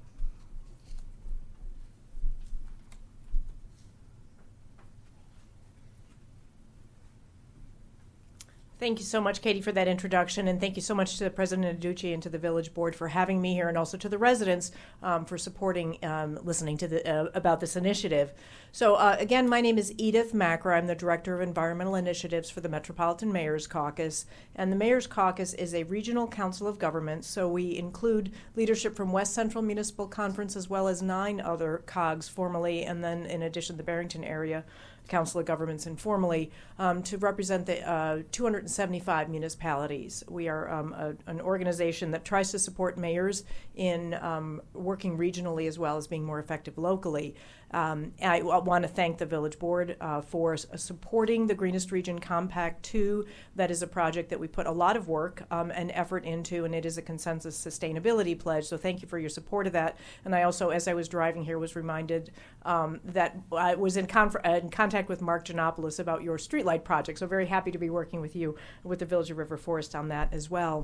Thank you so much, Katie, for that introduction, and thank you so much to President Aducci and to the Village Board for having me here, and also to the residents for supporting, listening to about this initiative. So again, my name is Edith Macra. I'm the Director of Environmental Initiatives for the Metropolitan Mayor's Caucus, and the Mayor's Caucus is a regional council of governments, so we include leadership from West Central Municipal Conference as well as 9 other COGs formally, and then in addition the Barrington area Council of Governments informally, to represent the 275 municipalities. We are an organization that tries to support mayors in working regionally as well as being more effective locally. I want to thank the Village Board for supporting the Greenest Region Compact 2. That is a project that we put a lot of work and effort into, and it is a consensus sustainability pledge. So thank you for your support of that. And I also, as I was driving here, was reminded that I was in contact with Mark Giannopoulos about your streetlight project. So very happy to be working with you with the Village of River Forest on that as well.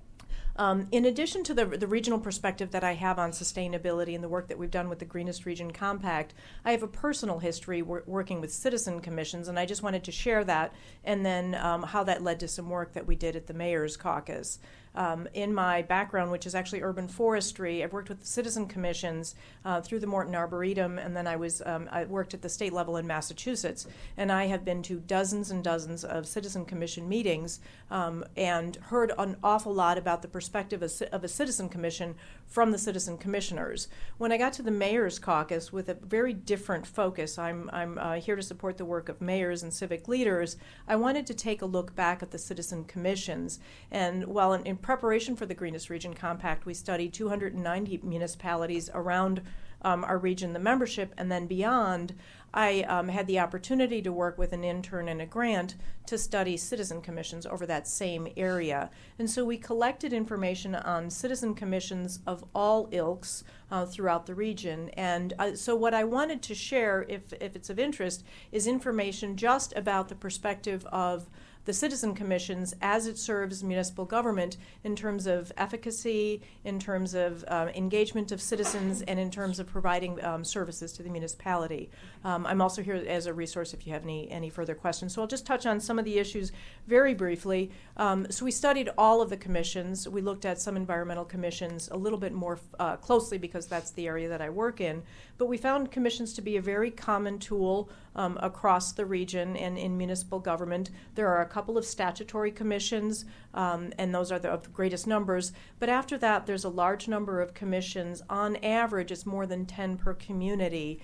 In addition to the regional perspective that I have on sustainability and the work that we've done with the Greenest Region Compact, I have a personal history working with citizen commissions, and I just wanted to share that, and then how that led to some work that we did at the Mayor's Caucus. In my background, which is actually urban forestry, I've worked with citizen commissions through the Morton Arboretum, and then I worked at the state level in Massachusetts, and I have been to dozens and dozens of citizen commission meetings and heard an awful lot about the perspective of a citizen commission from the citizen commissioners. When I got to the Mayor's Caucus with a very different focus, I'm here to support the work of mayors and civic leaders, I wanted to take a look back at the citizen commissions. And while in preparation for the Greenest Region Compact, we studied 290 municipalities around our region, the membership, and then beyond. I had the opportunity to work with an intern and a grant to study citizen commissions over that same area. And so we collected information on citizen commissions of all ilks throughout the region. And so what I wanted to share, if it's of interest, is information just about the perspective of the citizen commissions as it serves municipal government in terms of efficacy, in terms of engagement of citizens, and in terms of providing services to the municipality. I'm also here as a resource if you have any further questions. So I'll just touch on some of the issues very briefly. So we studied all of the commissions. We looked at some environmental commissions a little bit more closely because that's the area that I work in. But we found commissions to be a very common tool across the region and in municipal government. There are a couple of statutory commissions, and those are of the greatest numbers. But after that, there's a large number of commissions. On average, it's more than 10 per community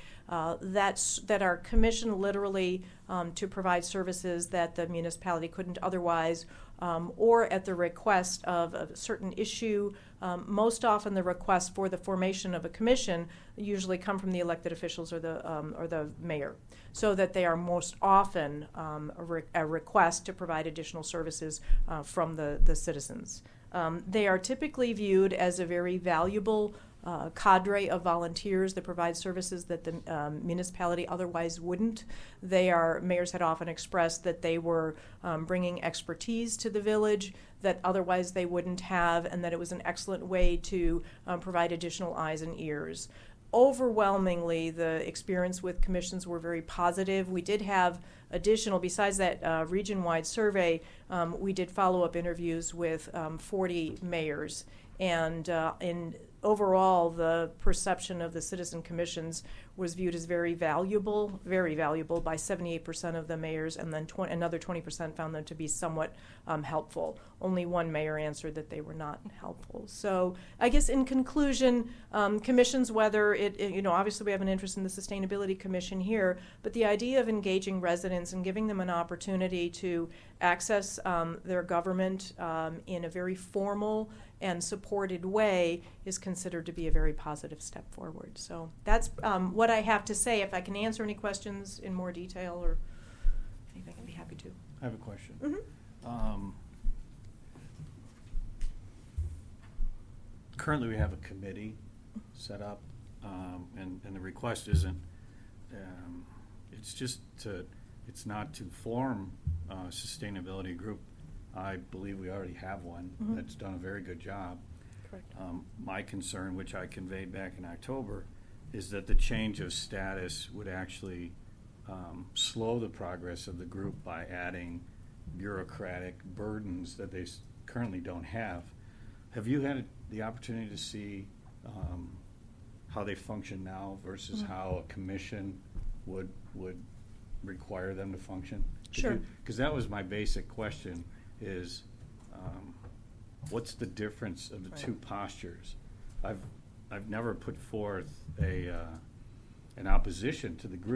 that are commissioned literally to provide services that the municipality couldn't otherwise, or at the request of a certain issue. Most often the requests for the formation of a commission usually come from the elected officials or the mayor, so that they are most often a request to provide additional services from the citizens. They are typically viewed as a very valuable cadre of volunteers that provide services that the municipality otherwise wouldn't. Mayors had often expressed that they were bringing expertise to the village that otherwise they wouldn't have, and that it was an excellent way to provide additional eyes and ears. Overwhelmingly, the experience with commissions were very positive. We did have additional, besides that region-wide survey, we did follow-up interviews with 40 mayors. And overall, the perception of the citizen commissions was viewed as very valuable by 78% of the mayors, and then another 20% found them to be somewhat helpful. Only one mayor answered that they were not helpful. So I guess in conclusion, commissions, whether obviously we have an interest in the Sustainability Commission here, but the idea of engaging residents and giving them an opportunity to access their government in a very formal and supported way is considered to be a very positive step forward. So that's what I have to say. If I can answer any questions in more detail or anything, I'd be happy to. I have a question. Mm-hmm. Currently, we have a committee set up, and the request isn't. It's not to form a sustainability group. I believe we already have one that's done a very good job. Correct. My concern, which I conveyed back in October, is that the change of status would actually slow the progress of the group by adding bureaucratic burdens that they currently don't have. Have you had the opportunity to see how they function now versus how a commission would require them to function? Sure. Because that was my basic question. Is what's the difference of the two postures? I've never put forth an opposition to the group.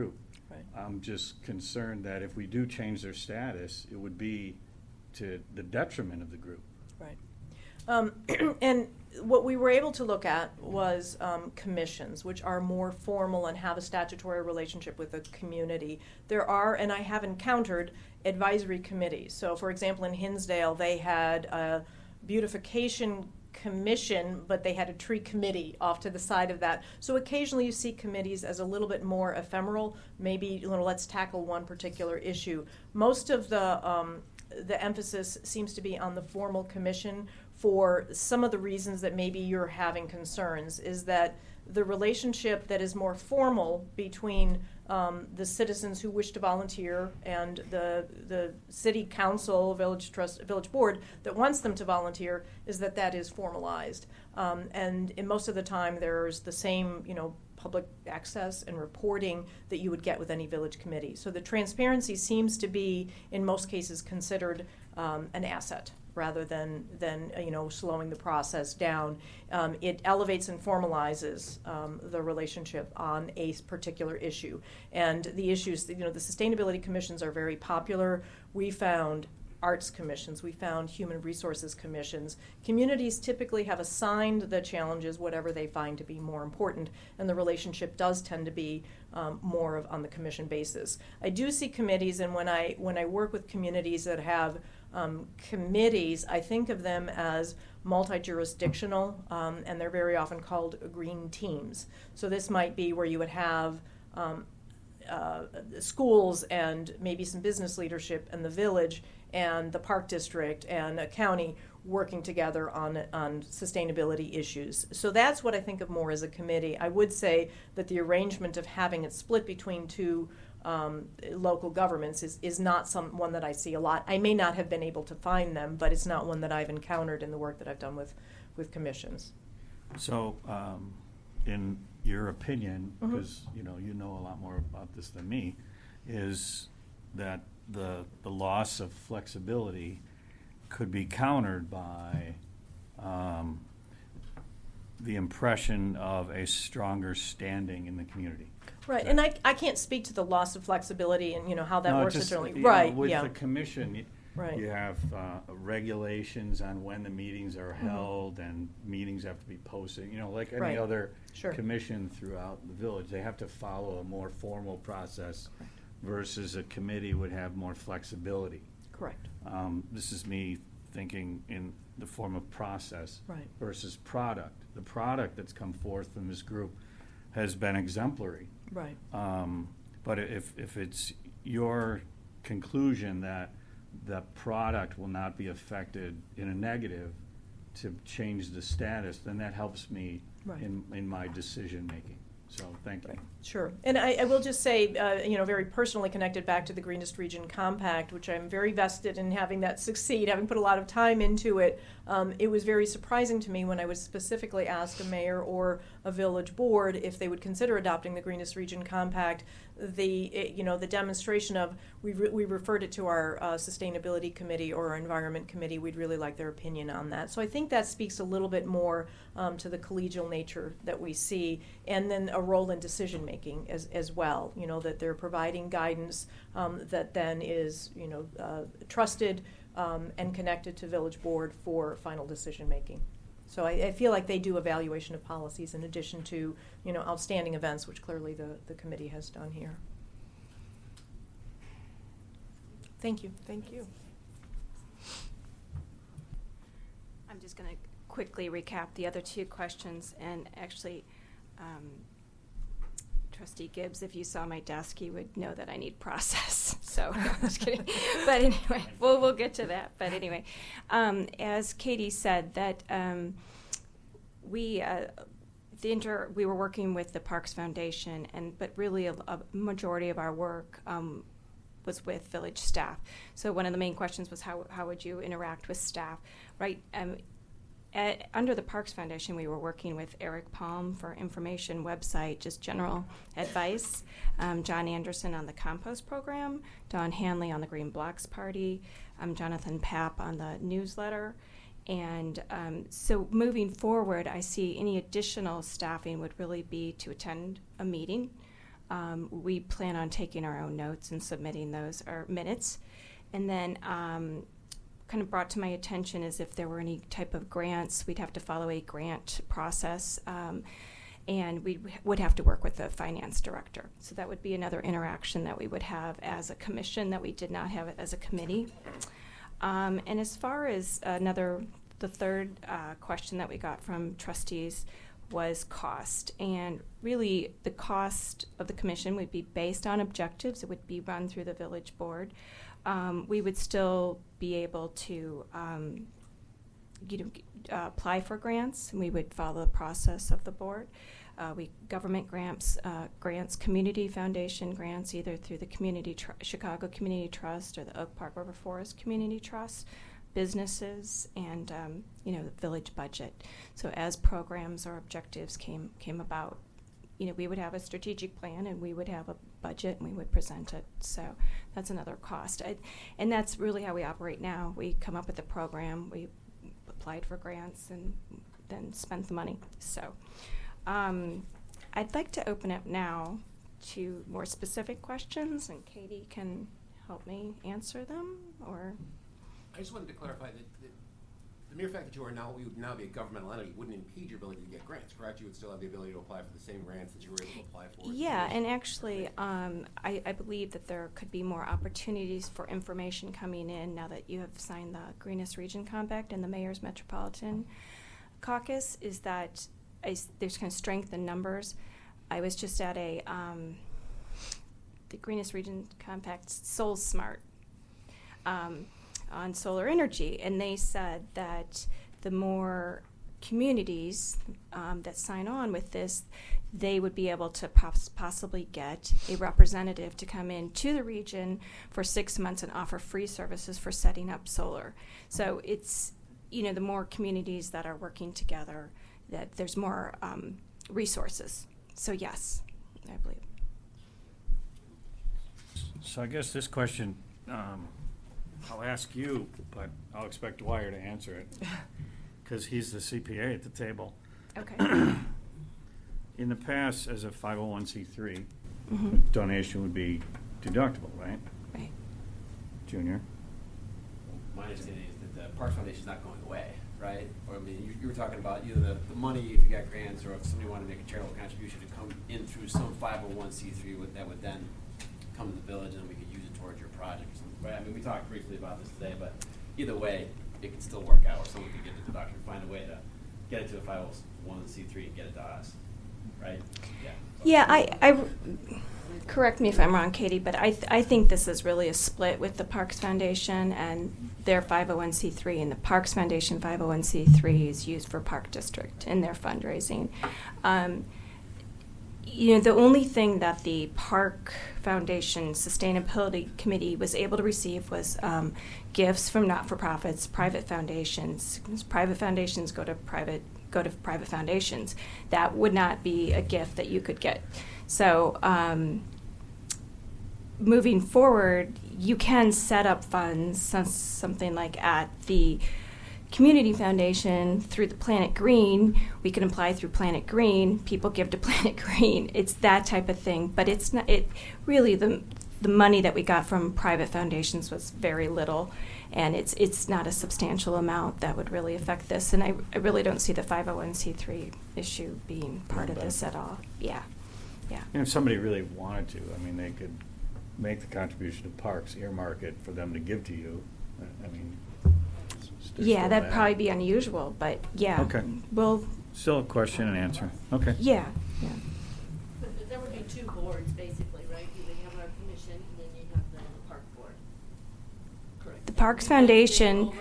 Right. I'm just concerned that if we do change their status, it would be to the detriment of the group. Right. And what we were able to look at was commissions, which are more formal and have a statutory relationship with the community. There are, and I have encountered, advisory committees. So, for example, in Hinsdale, they had a beautification commission, but they had a tree committee off to the side of that. So occasionally you see committees as a little bit more ephemeral, maybe let's tackle one particular issue. Most of the emphasis seems to be on the formal commission for some of the reasons that maybe you're having concerns, is that the relationship that is more formal between the citizens who wish to volunteer and the city council, village trust, village board that wants them to volunteer, is that is formalized. And in most of the time, there's the same, public access and reporting that you would get with any village committee. So the transparency seems to be, in most cases, considered an asset rather than slowing the process down. It elevates and formalizes the relationship on a particular issue. And the issues, the sustainability commissions are very popular. We found arts commissions, we found human resources commissions. Communities typically have assigned the challenges whatever they find to be more important, and the relationship does tend to be more on the commission basis. I do see committees, and when I work with communities that have committees, I think of them as multi-jurisdictional, and they're very often called green teams. So this might be where you would have schools and maybe some business leadership and the village and the park district and a county working together on sustainability issues. So that's what I think of more as a committee. I would say that the arrangement of having it split between two local governments is not one that I see a lot. I may not have been able to find them, but it's not one that I've encountered in the work that I've done with commissions. So, in your opinion, because you know a lot more about this than me, is that the loss of flexibility could be countered by the impression of a stronger standing in the community. Right, and I can't speak to the loss of flexibility and how that works internally. Right, with yeah. the commission, you have regulations on when the meetings are held, and meetings have to be posted. Like any other commission throughout the village, they have to follow a more formal process. Versus a committee would have more flexibility. Correct. This is me thinking in the form of process versus product. The product that's come forth from this group has been exemplary. Right. But if it's your conclusion that the product will not be affected in a negative to change the status, then that helps me in my decision making. So thank you. Sure. And I will just say, very personally connected back to the Greenest Region Compact, which I'm very vested in having that succeed, having put a lot of time into it. It was very surprising to me when I would specifically ask a mayor or a village board if they would consider adopting the Greenest Region Compact. The demonstration of, we referred it to our sustainability committee or our environment committee. We'd really like their opinion on that. So I think that speaks a little bit more to the collegial nature that we see, and then a role in decision making as well. That they're providing guidance that then is trusted and connected to village board for final decision making. So I feel like they do evaluation of policies in addition to outstanding events, which clearly the committee has done here. Thank you. Thank you. I'm just going to quickly recap the other two questions, and actually Trustee Gibbs, if you saw my desk, you would know that I need process. So, no, I'm just kidding. But anyway, we'll get to that. But anyway, as Katie said, that we were working with the Parks Foundation, but really a majority of our work was with village staff. So one of the main questions was how would you interact with staff, right? Under the Parks Foundation, we were working with Eric Palm for information, website, just general advice, John Anderson on the compost program, Don Hanley on the Green Blocks Party, Jonathan Papp on the newsletter. And so moving forward, I see any additional staffing would really be to attend a meeting We plan on taking our own notes and submitting those, or minutes. And then kind of brought to my attention is if there were any type of grants, we'd have to follow a grant process. And we would have to work with the finance director. So that would be another interaction that we would have as a commission that we did not have as a committee. And as far as the third question that we got from trustees was cost. And really the cost of the commission would be based on objectives. It would be run through the village board. We would still be able to apply for grants, and we would follow the process of the board. Government grants, community foundation grants, either through the Chicago Community Trust or the Oak Park River Forest Community Trust, businesses, and the village budget. So as programs or objectives came about, we would have a strategic plan and we would have a budget and we would present it. So that's another cost. And that's really how we operate now. We come up with a program, we applied for grants, and then spent the money. So I'd like to open up now to more specific questions, and Katie can help me answer them. Or I just wanted to clarify that the mere fact that you would now be a governmental entity wouldn't impede your ability to get grants, correct? You would still have the ability to apply for the same grants that you were able to apply for. Yeah, and actually, I believe that there could be more opportunities for information coming in now that you have signed the Greenest Region Compact and the Mayor's Metropolitan Caucus, is that there's kind of strength in numbers. I was just at the Greenest Region Compact Soul Smart on solar energy, and they said that the more communities that sign on with this, they would be able to possibly get a representative to come in to the region for 6 months and offer free services for setting up solar. So it's, the more communities that are working together, that there's more resources. So yes, I believe. So I guess this question, I'll ask you, but I'll expect Dwyer to answer it, because he's the CPA at the table. Okay. In the past, as a 501c3, Mm-hmm. donation would be deductible, right? Right. Junior? My understanding is that the Parks Foundation is not going away, right? Or I mean, you were talking about either the money, if you got grants, or if somebody wanted to make a charitable contribution to come in through some 501c3 that would then come to the village and we could use it towards your project or something. Right? I mean, we talked briefly about this today, but either way, it could still work out, or someone could get the deduction, find a way to get it to a 501c3 and get it to us, right? Yeah. Yeah, I correct me if I'm wrong, Katie, but I think this is really a split with the Parks Foundation and their 501c3, and the Parks Foundation 501c3 is used for Park District in their fundraising. The only thing that the Park Foundation Sustainability Committee was able to receive was gifts from not-for-profits, private foundations. Private foundations go to private foundations. That would not be a gift that you could get. So moving forward, you can set up funds, something like at the Community Foundation through the Planet Green. We can apply through Planet Green. People give to Planet Green. It's that type of thing. But it's not. It really the money that we got from private foundations was very little, and it's not a substantial amount that would really affect this. And I really don't see the 501c3 issue being part of this at all. Yeah. And if somebody really wanted to, I mean, they could make the contribution to parks, earmark it for them to give to you. I mean. Yeah, that'd probably be unusual, but yeah. Okay. Well. Still a question and answer. Okay. Yeah. But there would be two boards, basically, right? You would have our commission, and then you have the park board. Correct. The Parks Foundation.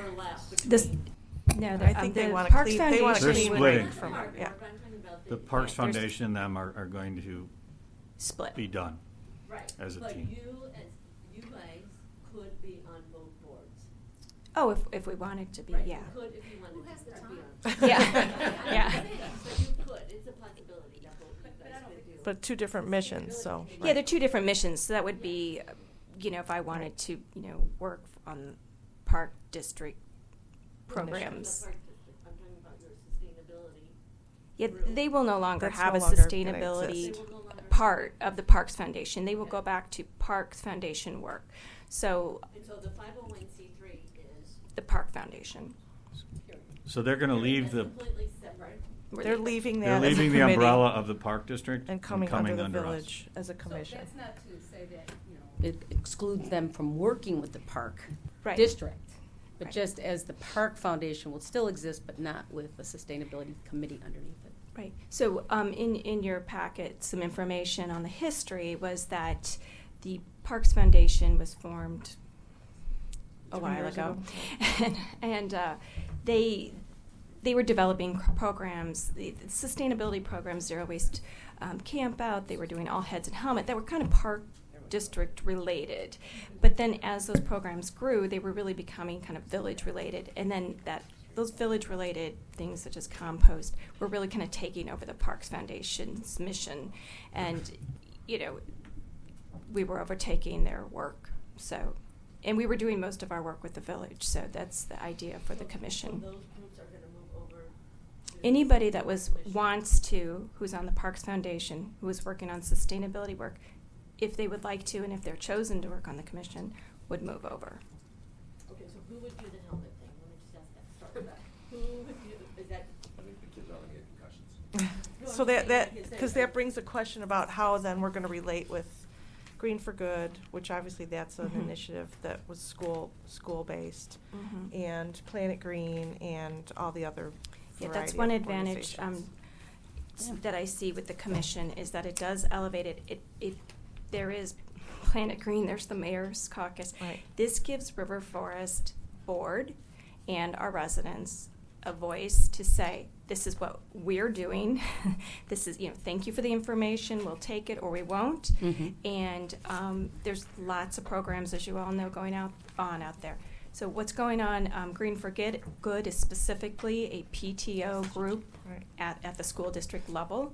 I think they want Parks to Foundation. They're splitting. From it. Yeah. The Parks Foundation and them are going to split. Be done. Right. As a but team. you guys could be on both boards. Oh, if we wanted to be, Right. yeah. You could if you wanted to be on. Yeah. So you could. It's a possibility that both of you guys could do. But two different missions, so. Yeah, they're two different missions. So that would be, if I wanted to, work on park district programs. I'm talking about your sustainability. Yeah, they will no longer That's have no a longer gonna sustainability exist. part of the Parks Foundation. They will go back to Parks Foundation work. So And so the 501c3 is. the Park Foundation. So they're going to leave That's the, completely separate. They're leaving they're that as a leaving the committee umbrella of the park district and coming under the us. village as a commission. not to say that, it excludes them from working with the park Right. district. But Right. just as the Park Foundation will still exist, but not with the Sustainability Committee underneath it. Right. So in your packet, some information on the history was that the Parks Foundation was formed a 2 while years ago, ago. and they were developing programs, the sustainability programs, zero waste camp out. They were doing all heads and helmet. That were kind of park district related, but then as those programs grew, they were really becoming kind of village related, and then those village related things such as compost were really kind of taking over the Parks Foundation's mission, and we were overtaking their work. So, and we were doing most of our work with the village. So that's the idea for the commission. So those groups are going to move over. To Anybody that commission. wants to, who's on the Parks Foundation, who is working on sustainability work, if they would like to, and if they're chosen to work on the commission, would move over. Okay, so who would do the helmet thing? Let me just ask that. Start with that. Who would do? Is that? I think the kids are going to get concussions. No, So I'm that saying, like, is because that brings a question about how then we're going to relate with Green for Good, which obviously that's an Mhm. initiative that was school based, Mhm. and Planet Green and all the other. Yeah, that's variety one of advantage organizations. that I see with the commission is that it does elevate it. There is Planet Green, there's the Mayor's Caucus. Right. This gives River Forest Board and our residents a voice to say, this is what we're doing. This is, thank you for the information. We'll take it or we won't. Mhm. And there's lots of programs, as you all know, going out there. So what's going on, Green for Good is specifically a PTO group Right. at the school district level.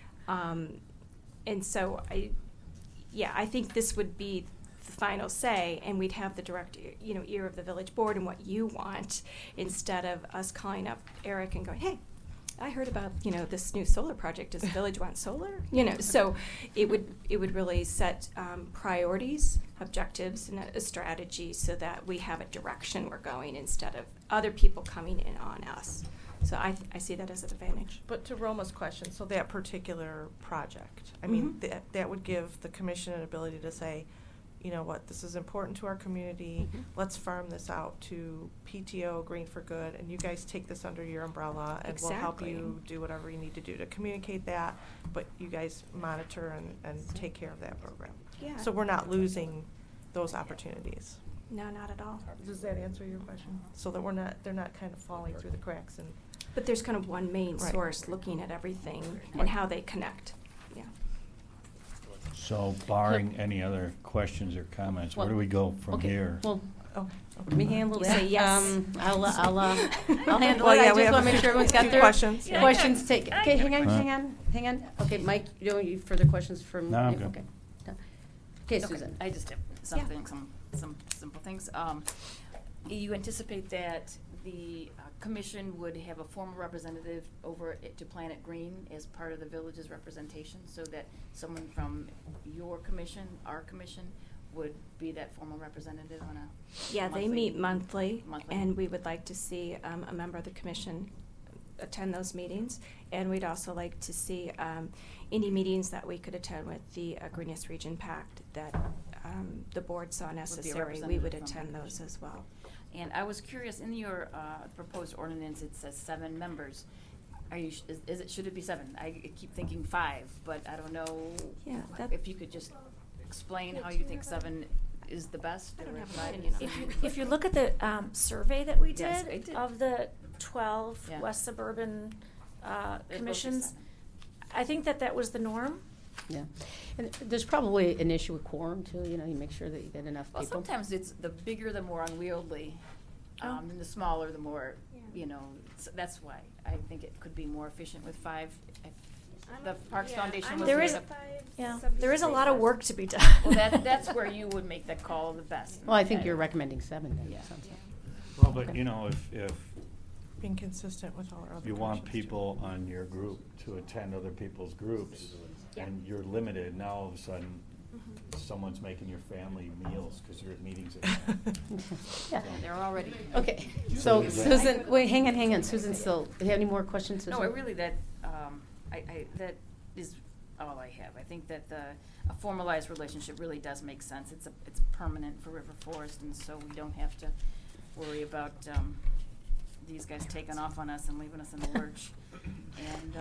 And so I think this would be the final say, and we'd have the direct, ear of the village board and what you want, instead of us calling up Eric and going, hey, I heard about, this new solar project. Does the village want solar? So it would really set priorities, objectives, and a strategy so that we have a direction we're going instead of other people coming in on us. So I see that as an advantage. But to Roma's question, so that particular project, I mean, Mhm. that would give the commission an ability to say, you know what, this is important to our community. Mhm. Let's farm this out to PTO, Green for Good, and you guys take this under your umbrella, and we'll help Exactly. you do whatever you need to do to communicate that, but you guys monitor and take care of that program. Yeah. So we're not losing those opportunities. No, not at all. Does that answer your question? So that they're not kind of falling through the cracks and. But there's kind of one main Right. source looking at everything Right. and how they connect. Yeah. So barring any other questions or comments, where do Well, we go from okay, here? Well, Oh, let me handle You that. say yes. I'll handle Well, it. yeah, I we just have want to make sure everyone's got few their questions. Yeah. questions taken. Okay, hang on, Huh? hang on. Okay, Mike, you further questions from? No, I'm you? good. Okay. No. Okay, Susan. I just have some simple things. You anticipate that the commission would have a formal representative over to Planet Green as part of the village's representation, so that someone from your commission, our commission, would be that formal representative on a Yeah, they monthly- meet monthly, monthly. and we would like to see a member of the commission attend those meetings. And we'd also like to see any meetings that we could attend with the Greenest Region Pact that the board saw necessary. We would representative from the attend those commission. as well. And I was curious, in your proposed ordinance, it says 7 members. Are you, should it be 7? I keep thinking 5, but I don't know. Yeah, that- If you could just explain how you think 7 is the best? I don't or have an 5 opinion is- on that. If you look at the survey that we Yes, I did did. of the 12 Yeah. West Suburban It goes to commissions, 7. I think that was the norm. Yeah, and there's probably an issue with quorum too. You make sure that you get enough Well, people. sometimes it's the bigger, the more unwieldy, Oh. and the smaller, the more, Yeah. that's why I think it could be more efficient with 5. The Parks Foundation was There made is, up. there is a lot of work to be done. Well, that's where you would make the call the best. Well, I think you're recommending 7 then. Yeah. sounds like. Well, but Okay. if Being consistent with all our other. you want commissions, too. people on your group to attend other people's groups, Yeah. and you're limited, now all of a sudden, someone's making your family meals because you're at meetings at night. Yeah. They're already. Okay, so Susan, wait, hang on, Susan still, do you have any more questions, Susan? No, that is all I have. I think that a formalized relationship really does make sense. It's permanent for River Forest, and so we don't have to worry about these guys taking off on us and leaving us in the lurch. And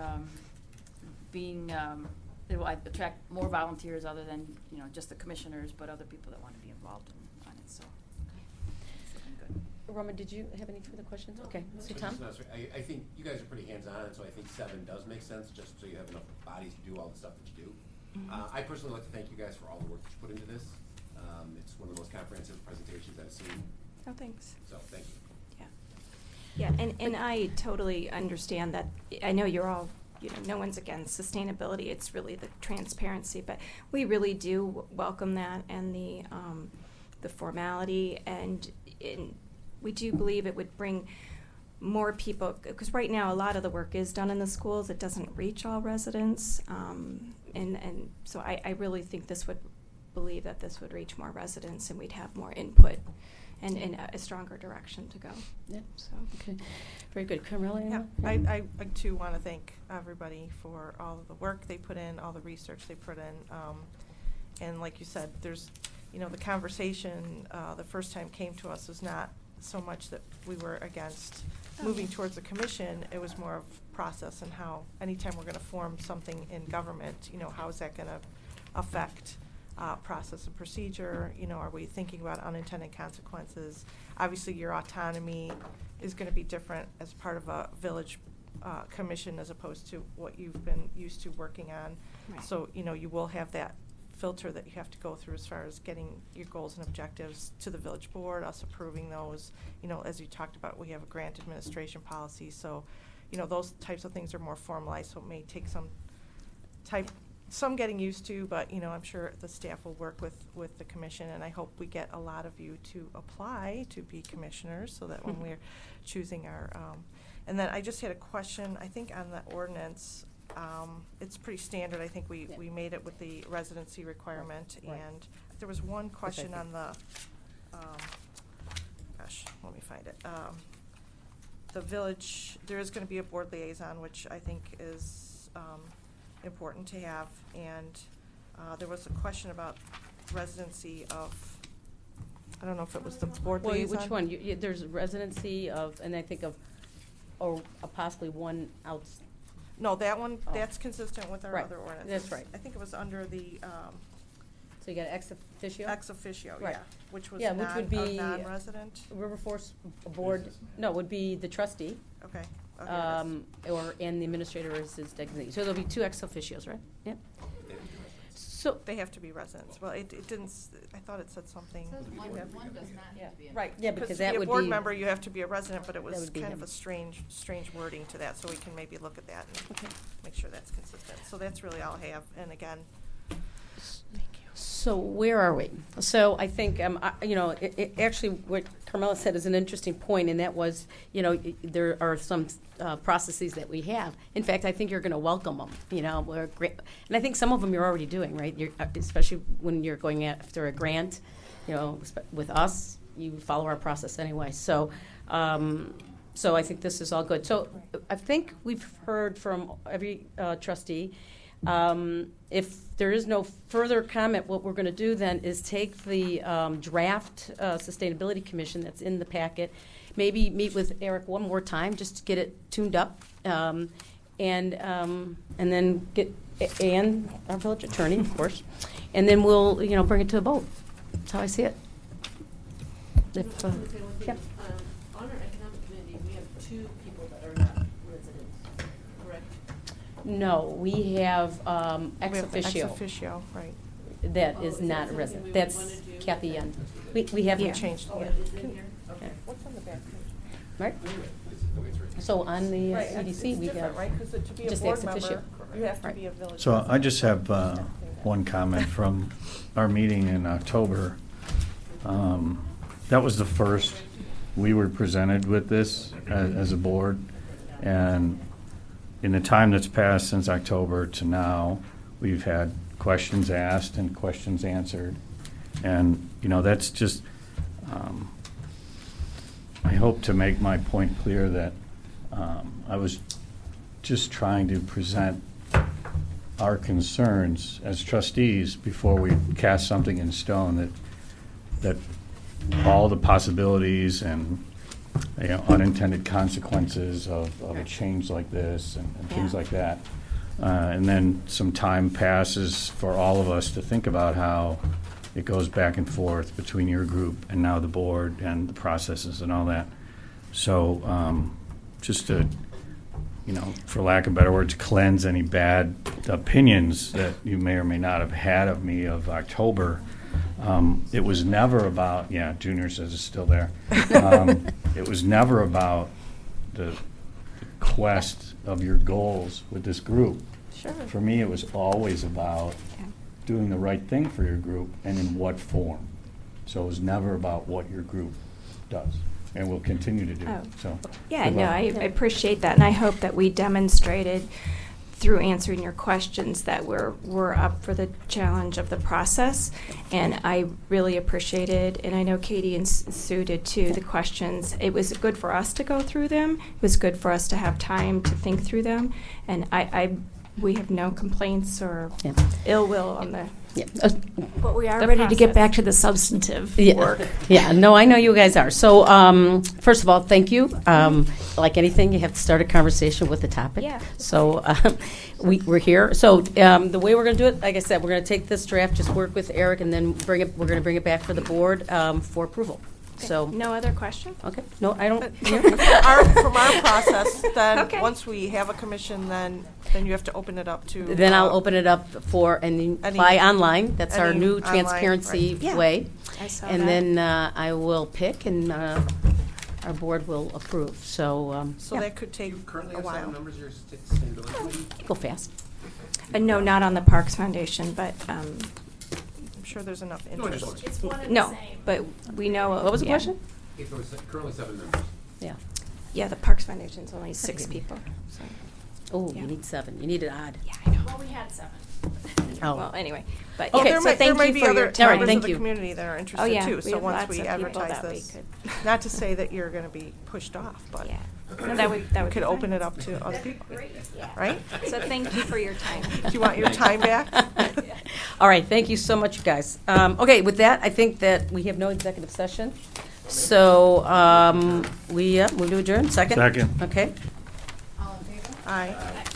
it will attract more volunteers other than, just the commissioners, but other people that want to be involved on it, so it's looking good. Roman, did you have any further questions? Okay, so Tom? I think you guys are pretty hands-on, and so I think 7 does make sense, just so you have enough bodies to do all the stuff that you do. I personally like to thank you guys for all the work that you put into this. It's one of the most comprehensive presentations I've seen. Oh, thanks. So, thank you. Yeah, and I totally understand that. I know you're all, no one's against sustainability. It's really the transparency, but we really do welcome that and the formality, and we do believe it would bring more people, because right now a lot of the work is done in the schools. It doesn't reach all residents, and so I really think this would reach more residents, and we'd have more input and a stronger direction to go. Yeah. So Okay, very good. Carmela? Yeah, I too want to thank everybody for all of the work they put in, all the research they put in, and like you said, there's, the conversation the first time came to us was not so much that we were against moving towards the commission. It was more of process and how anytime we're going to form something in government, how is that going to affect process and procedure? Are we thinking about unintended consequences? Obviously, your autonomy is going to be different as part of a village commission as opposed to what you've been used to working on. Right. So, you will have that filter that you have to go through as far as getting your goals and objectives to the village board, us approving those. As you talked about, we have a grant administration policy, so, those types of things are more formalized, so it may take some getting used to, but I'm sure the staff will work with the commission, and I hope we get a lot of you to apply to be commissioners, so that when we're choosing our, and then I just had a question, I think on the ordinance, it's pretty standard. I think we made it with the residency requirement, Right. and there was one question on the, gosh, let me find it. The village, there is going to be a board liaison, which I think is important to have, and there was a question about residency of, I don't know if it was the board Well, liaison. which one? There's residency of, and I think of, or possibly one out. No, that one, Oh. that's consistent with our Right, other ordinances. that's right. I think it was under the So you got ex officio? ex officio, Right. yeah, which was Yeah, which would be non-resident. River Forest Board, no, would be the trustee, Okay. Okay, and the administrator is his designee. So there'll be 2 ex officios, right? Yep. So, they have to be residents. Well, it didn't, I thought it said something. One does not have to be. Right. Yeah, because to that be a would board be- member, you have to be a resident, but it That was would be kind of him. a strange wording to that, so we can maybe look at that and Okay. make sure that's consistent. So that's really all I have, and again, thank you. So where are we? So I think, actually what Carmela said is an interesting point, and that was, there are some processes that we have. In fact, I think you're going to welcome them, we're great. And I think some of them you're already doing, right? Especially when you're going after a grant, with us, you follow our process anyway. So, so I think this is all good. So I think we've heard from every trustee. If there is no further comment, what we're going to do then is take the draft Sustainability Commission that's in the packet, maybe meet with Eric one more time just to get it tuned up, and then get Ann, our village attorney, of course, and then we'll bring it to a vote. That's how I see it. If, yep. On our economic committee, we have 2 people that are not residents, correct? No, we have ex We have the officio. Ex officio, right. That Oh, is is that not something resident. we would That's wanna do? Kathy Young. We have We yeah. changed, Oh, yeah. it is in here? Okay. What's on the back page? Right? It's right. So on the Right, EDC, it's we different, have right? Because to be a just board ex officio. member, you have to Right. be a village So I resident. just have one comment from our meeting in October. That was the first we were presented with this as a board, and in the time that's passed since October to now, we've had questions asked and questions answered. And, that's just, I hope to make my point clear that I was just trying to present our concerns as trustees before we cast something in stone, that all the possibilities and unintended consequences of a change like this and things like that. And then some time passes for all of us to think about how it goes back and forth between your group and now the board and the processes and all that. So just to, for lack of better words, cleanse any bad opinions that you may or may not have had of me of October. It was never about, Junior says it's still there. It was never about the quest of your goals with this group. Sure. For me, it was always about doing the right thing for your group and in what form. So it was never about what your group does and will continue to do. Oh. So Yeah, good no, luck. I appreciate that, and I hope that we demonstrated through answering your questions that we're up for the challenge of the process. And I really appreciated, and I know Katie and Sue did too, the questions. It was good for us to go through them. It was good for us to have time to think through them. And we have no complaints or ill will on the. Yeah. But we are The ready to get process. back to the substantive work. Yeah, no, I know you guys are. So, first of all, thank you. Like anything, you have to start a conversation with the topic. Yeah. So, we're here. So, the way we're going to do it, like I said, we're going to take this draft, just work with Eric, and then we're going to bring it back for the board for approval. Okay. So, No other questions? okay. No, I don't. From our process, then, Okay. once we have a commission, then you have to open it up to. Then I'll open it up for and apply online. That's our any new online, transparency right. Yeah. way. I saw And that. then I will pick, and our board will approve. So, So that could take Do you currently a have while. seven members of your sustainability committee? go fast. No, not on the Parks Foundation, but, I'm sure there's enough No, I interest. just It's one and no, the same. but we know. What was the yeah. question? If there was currently 7 members. Yeah. Yeah, the Parks Foundation's only 6 people, so. Oh, Yeah. you need 7. You need it odd. Yeah, I know. Well, we had 7. Oh. Well, anyway, but Okay, yeah, There so might, there thank might you be for other your All right, members thank of the you. community that are Oh, interested yeah, too. we So have once lots we of people advertise that we this, could- not to say that you're going to be pushed off, but Yeah, no, that would we could be open fine. it up to other people, Yeah. right? So thank you for your time. Do you want your time back? All right, thank you so much, you guys. Okay, with that, I think that we have no executive session. So, we move to adjourn. Second? Second. Okay. Aye.